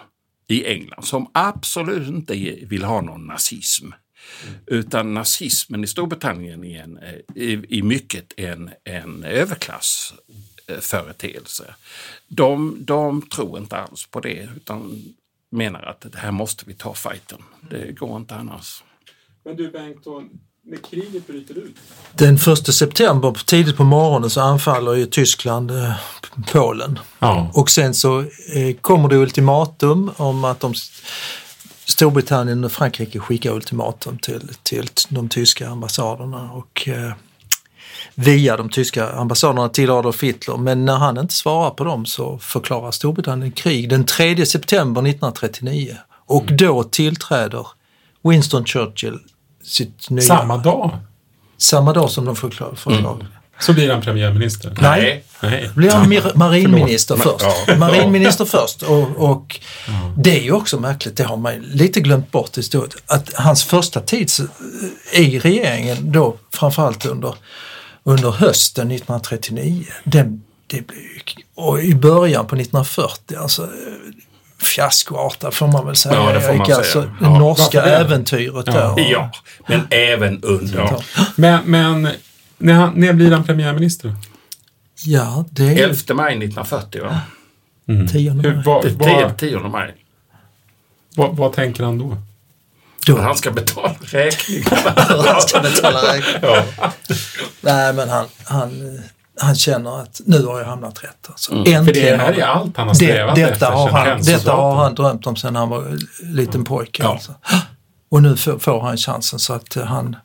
i England som absolut inte vill ha någon nazism. Mm. Utan nazismen i Storbritannien är en, i, i mycket en, en överklassföreteelse. De, de tror inte alls på det utan menar att det här måste vi ta fighten. Det går inte annars. Men du Bengt, då, när kriget bryter ut? Den första september, tidigt på morgonen, så anfaller ju Tyskland eh, Polen. Ja. Och sen så eh, kommer det ultimatum om att de, Storbritannien och Frankrike skickar ultimatum till, till de tyska ambassaderna och eh, via de tyska ambassaderna till Adolf Hitler. Men när han inte svarar på dem så förklarar Storbritannien krig den tredje september nittonhundratrettionio. Och mm. då tillträder Winston Churchill sitt nya... Samma dag? Samma dag som de förklarar. förklarar. Mm. Så blir han premiärminister? Nej, Nej. blir han mar- marinminister Förlåt. först. Ja. Marinminister först. Och, och ja. det är ju också märkligt, det har man lite glömt bort i stort, att hans första tid i regeringen då, framförallt under, under hösten nittonhundratrettionio, den, det blev ju, och i början på nittonhundrafyrtio, alltså fiaskoartad får man väl säga. Ja, det får man säga. Alltså, det ja. norska äventyret ja. där. Ja, men även under. Ja. Men, men när, han, när blir han premiärminister? Ja, det är... elfte maj nittonhundrafyrtio, va? Mm. tionde maj. Var, var, tionde maj. Vad, vad tänker han då? Då han ska betala räkningarna. han ska betala räkningarna. Ja. Nej, men han... han Han känner att nu har jag hamnat rätt. Alltså. Mm. Äntligen. För det här är allt han har strävat det, detta efter. Har han, detta har han drömt om sedan han var liten pojke. Ja. Alltså. Och nu får, får han chansen så att han,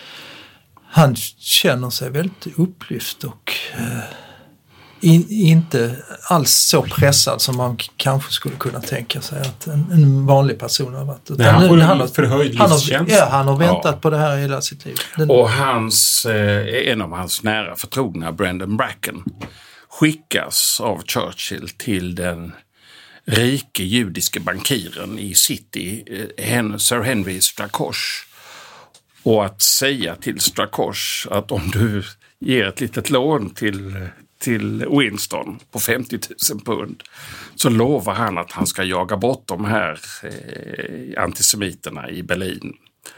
han känner sig väldigt upplyft och eh, in, inte alls så pressad som man kanske skulle kunna tänka sig att en, en vanlig person har varit. Nej, han får nu, en förhöjd livskänsla. Ja, han har väntat ja. på det här hela sitt liv. Den, och hans, eh, en av hans nära förtrogna, Brendan Bracken, skickas av Churchill till den rike judiske bankiren i City, eh, Sir Henry Strakosch, och att säga till Strakosch att om du ger ett litet lån till till Winston på femtio tusen pund så lovar han att han ska jaga bort de här eh, antisemiterna i Berlin.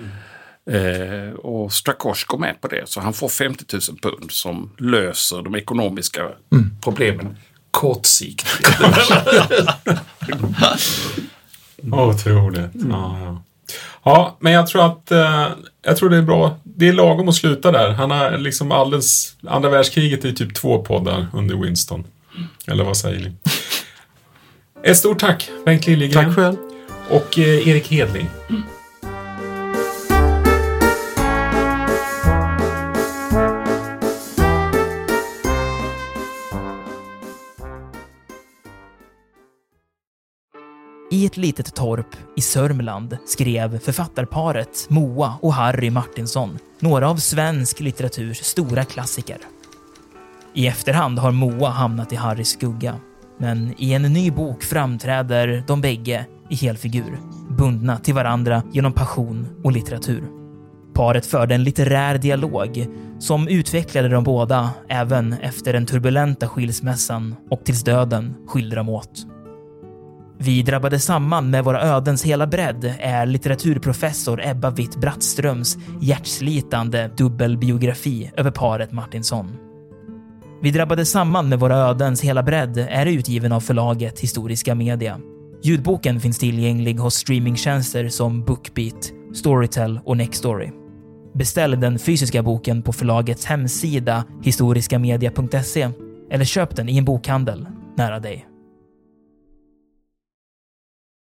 Mm. Eh, och Strakosch går med på det, så han får femtio tusen pund som löser de ekonomiska mm. problemen kortsiktigt. Otroligt. Mm. Ja, ja. Ja, men jag tror att eh, jag tror det är bra. Det är lagom att sluta där. Han har liksom alldeles andra världskriget i typ två poddar under Winston. Eller vad säger ni? Ett stort tack, Bengt Liljegren. Tack själv. Och eh, Erik Hedling. Mm. I ett litet torp i Sörmland skrev författarparet Moa och Harry Martinsson några av svensk litteraturs stora klassiker. I efterhand har Moa hamnat i Harrys skugga, men i en ny bok framträder de bägge i helfigur, bundna till varandra genom passion och litteratur. Paret förde en litterär dialog som utvecklade de båda även efter den turbulenta skilsmässan och tills döden skilde dem åt. Vi drabbade samman med våra ödens hela bredd är litteraturprofessor Ebba Witt-Brattströms hjärtslitande dubbelbiografi över paret Martinsson. Vi drabbade samman med våra ödens hela bredd är utgiven av förlaget Historiska Media. Ljudboken finns tillgänglig hos streamingtjänster som Bookbeat, Storytel och Nextory. Beställ den fysiska boken på förlagets hemsida historiskamedia punkt se eller köp den i en bokhandel nära dig.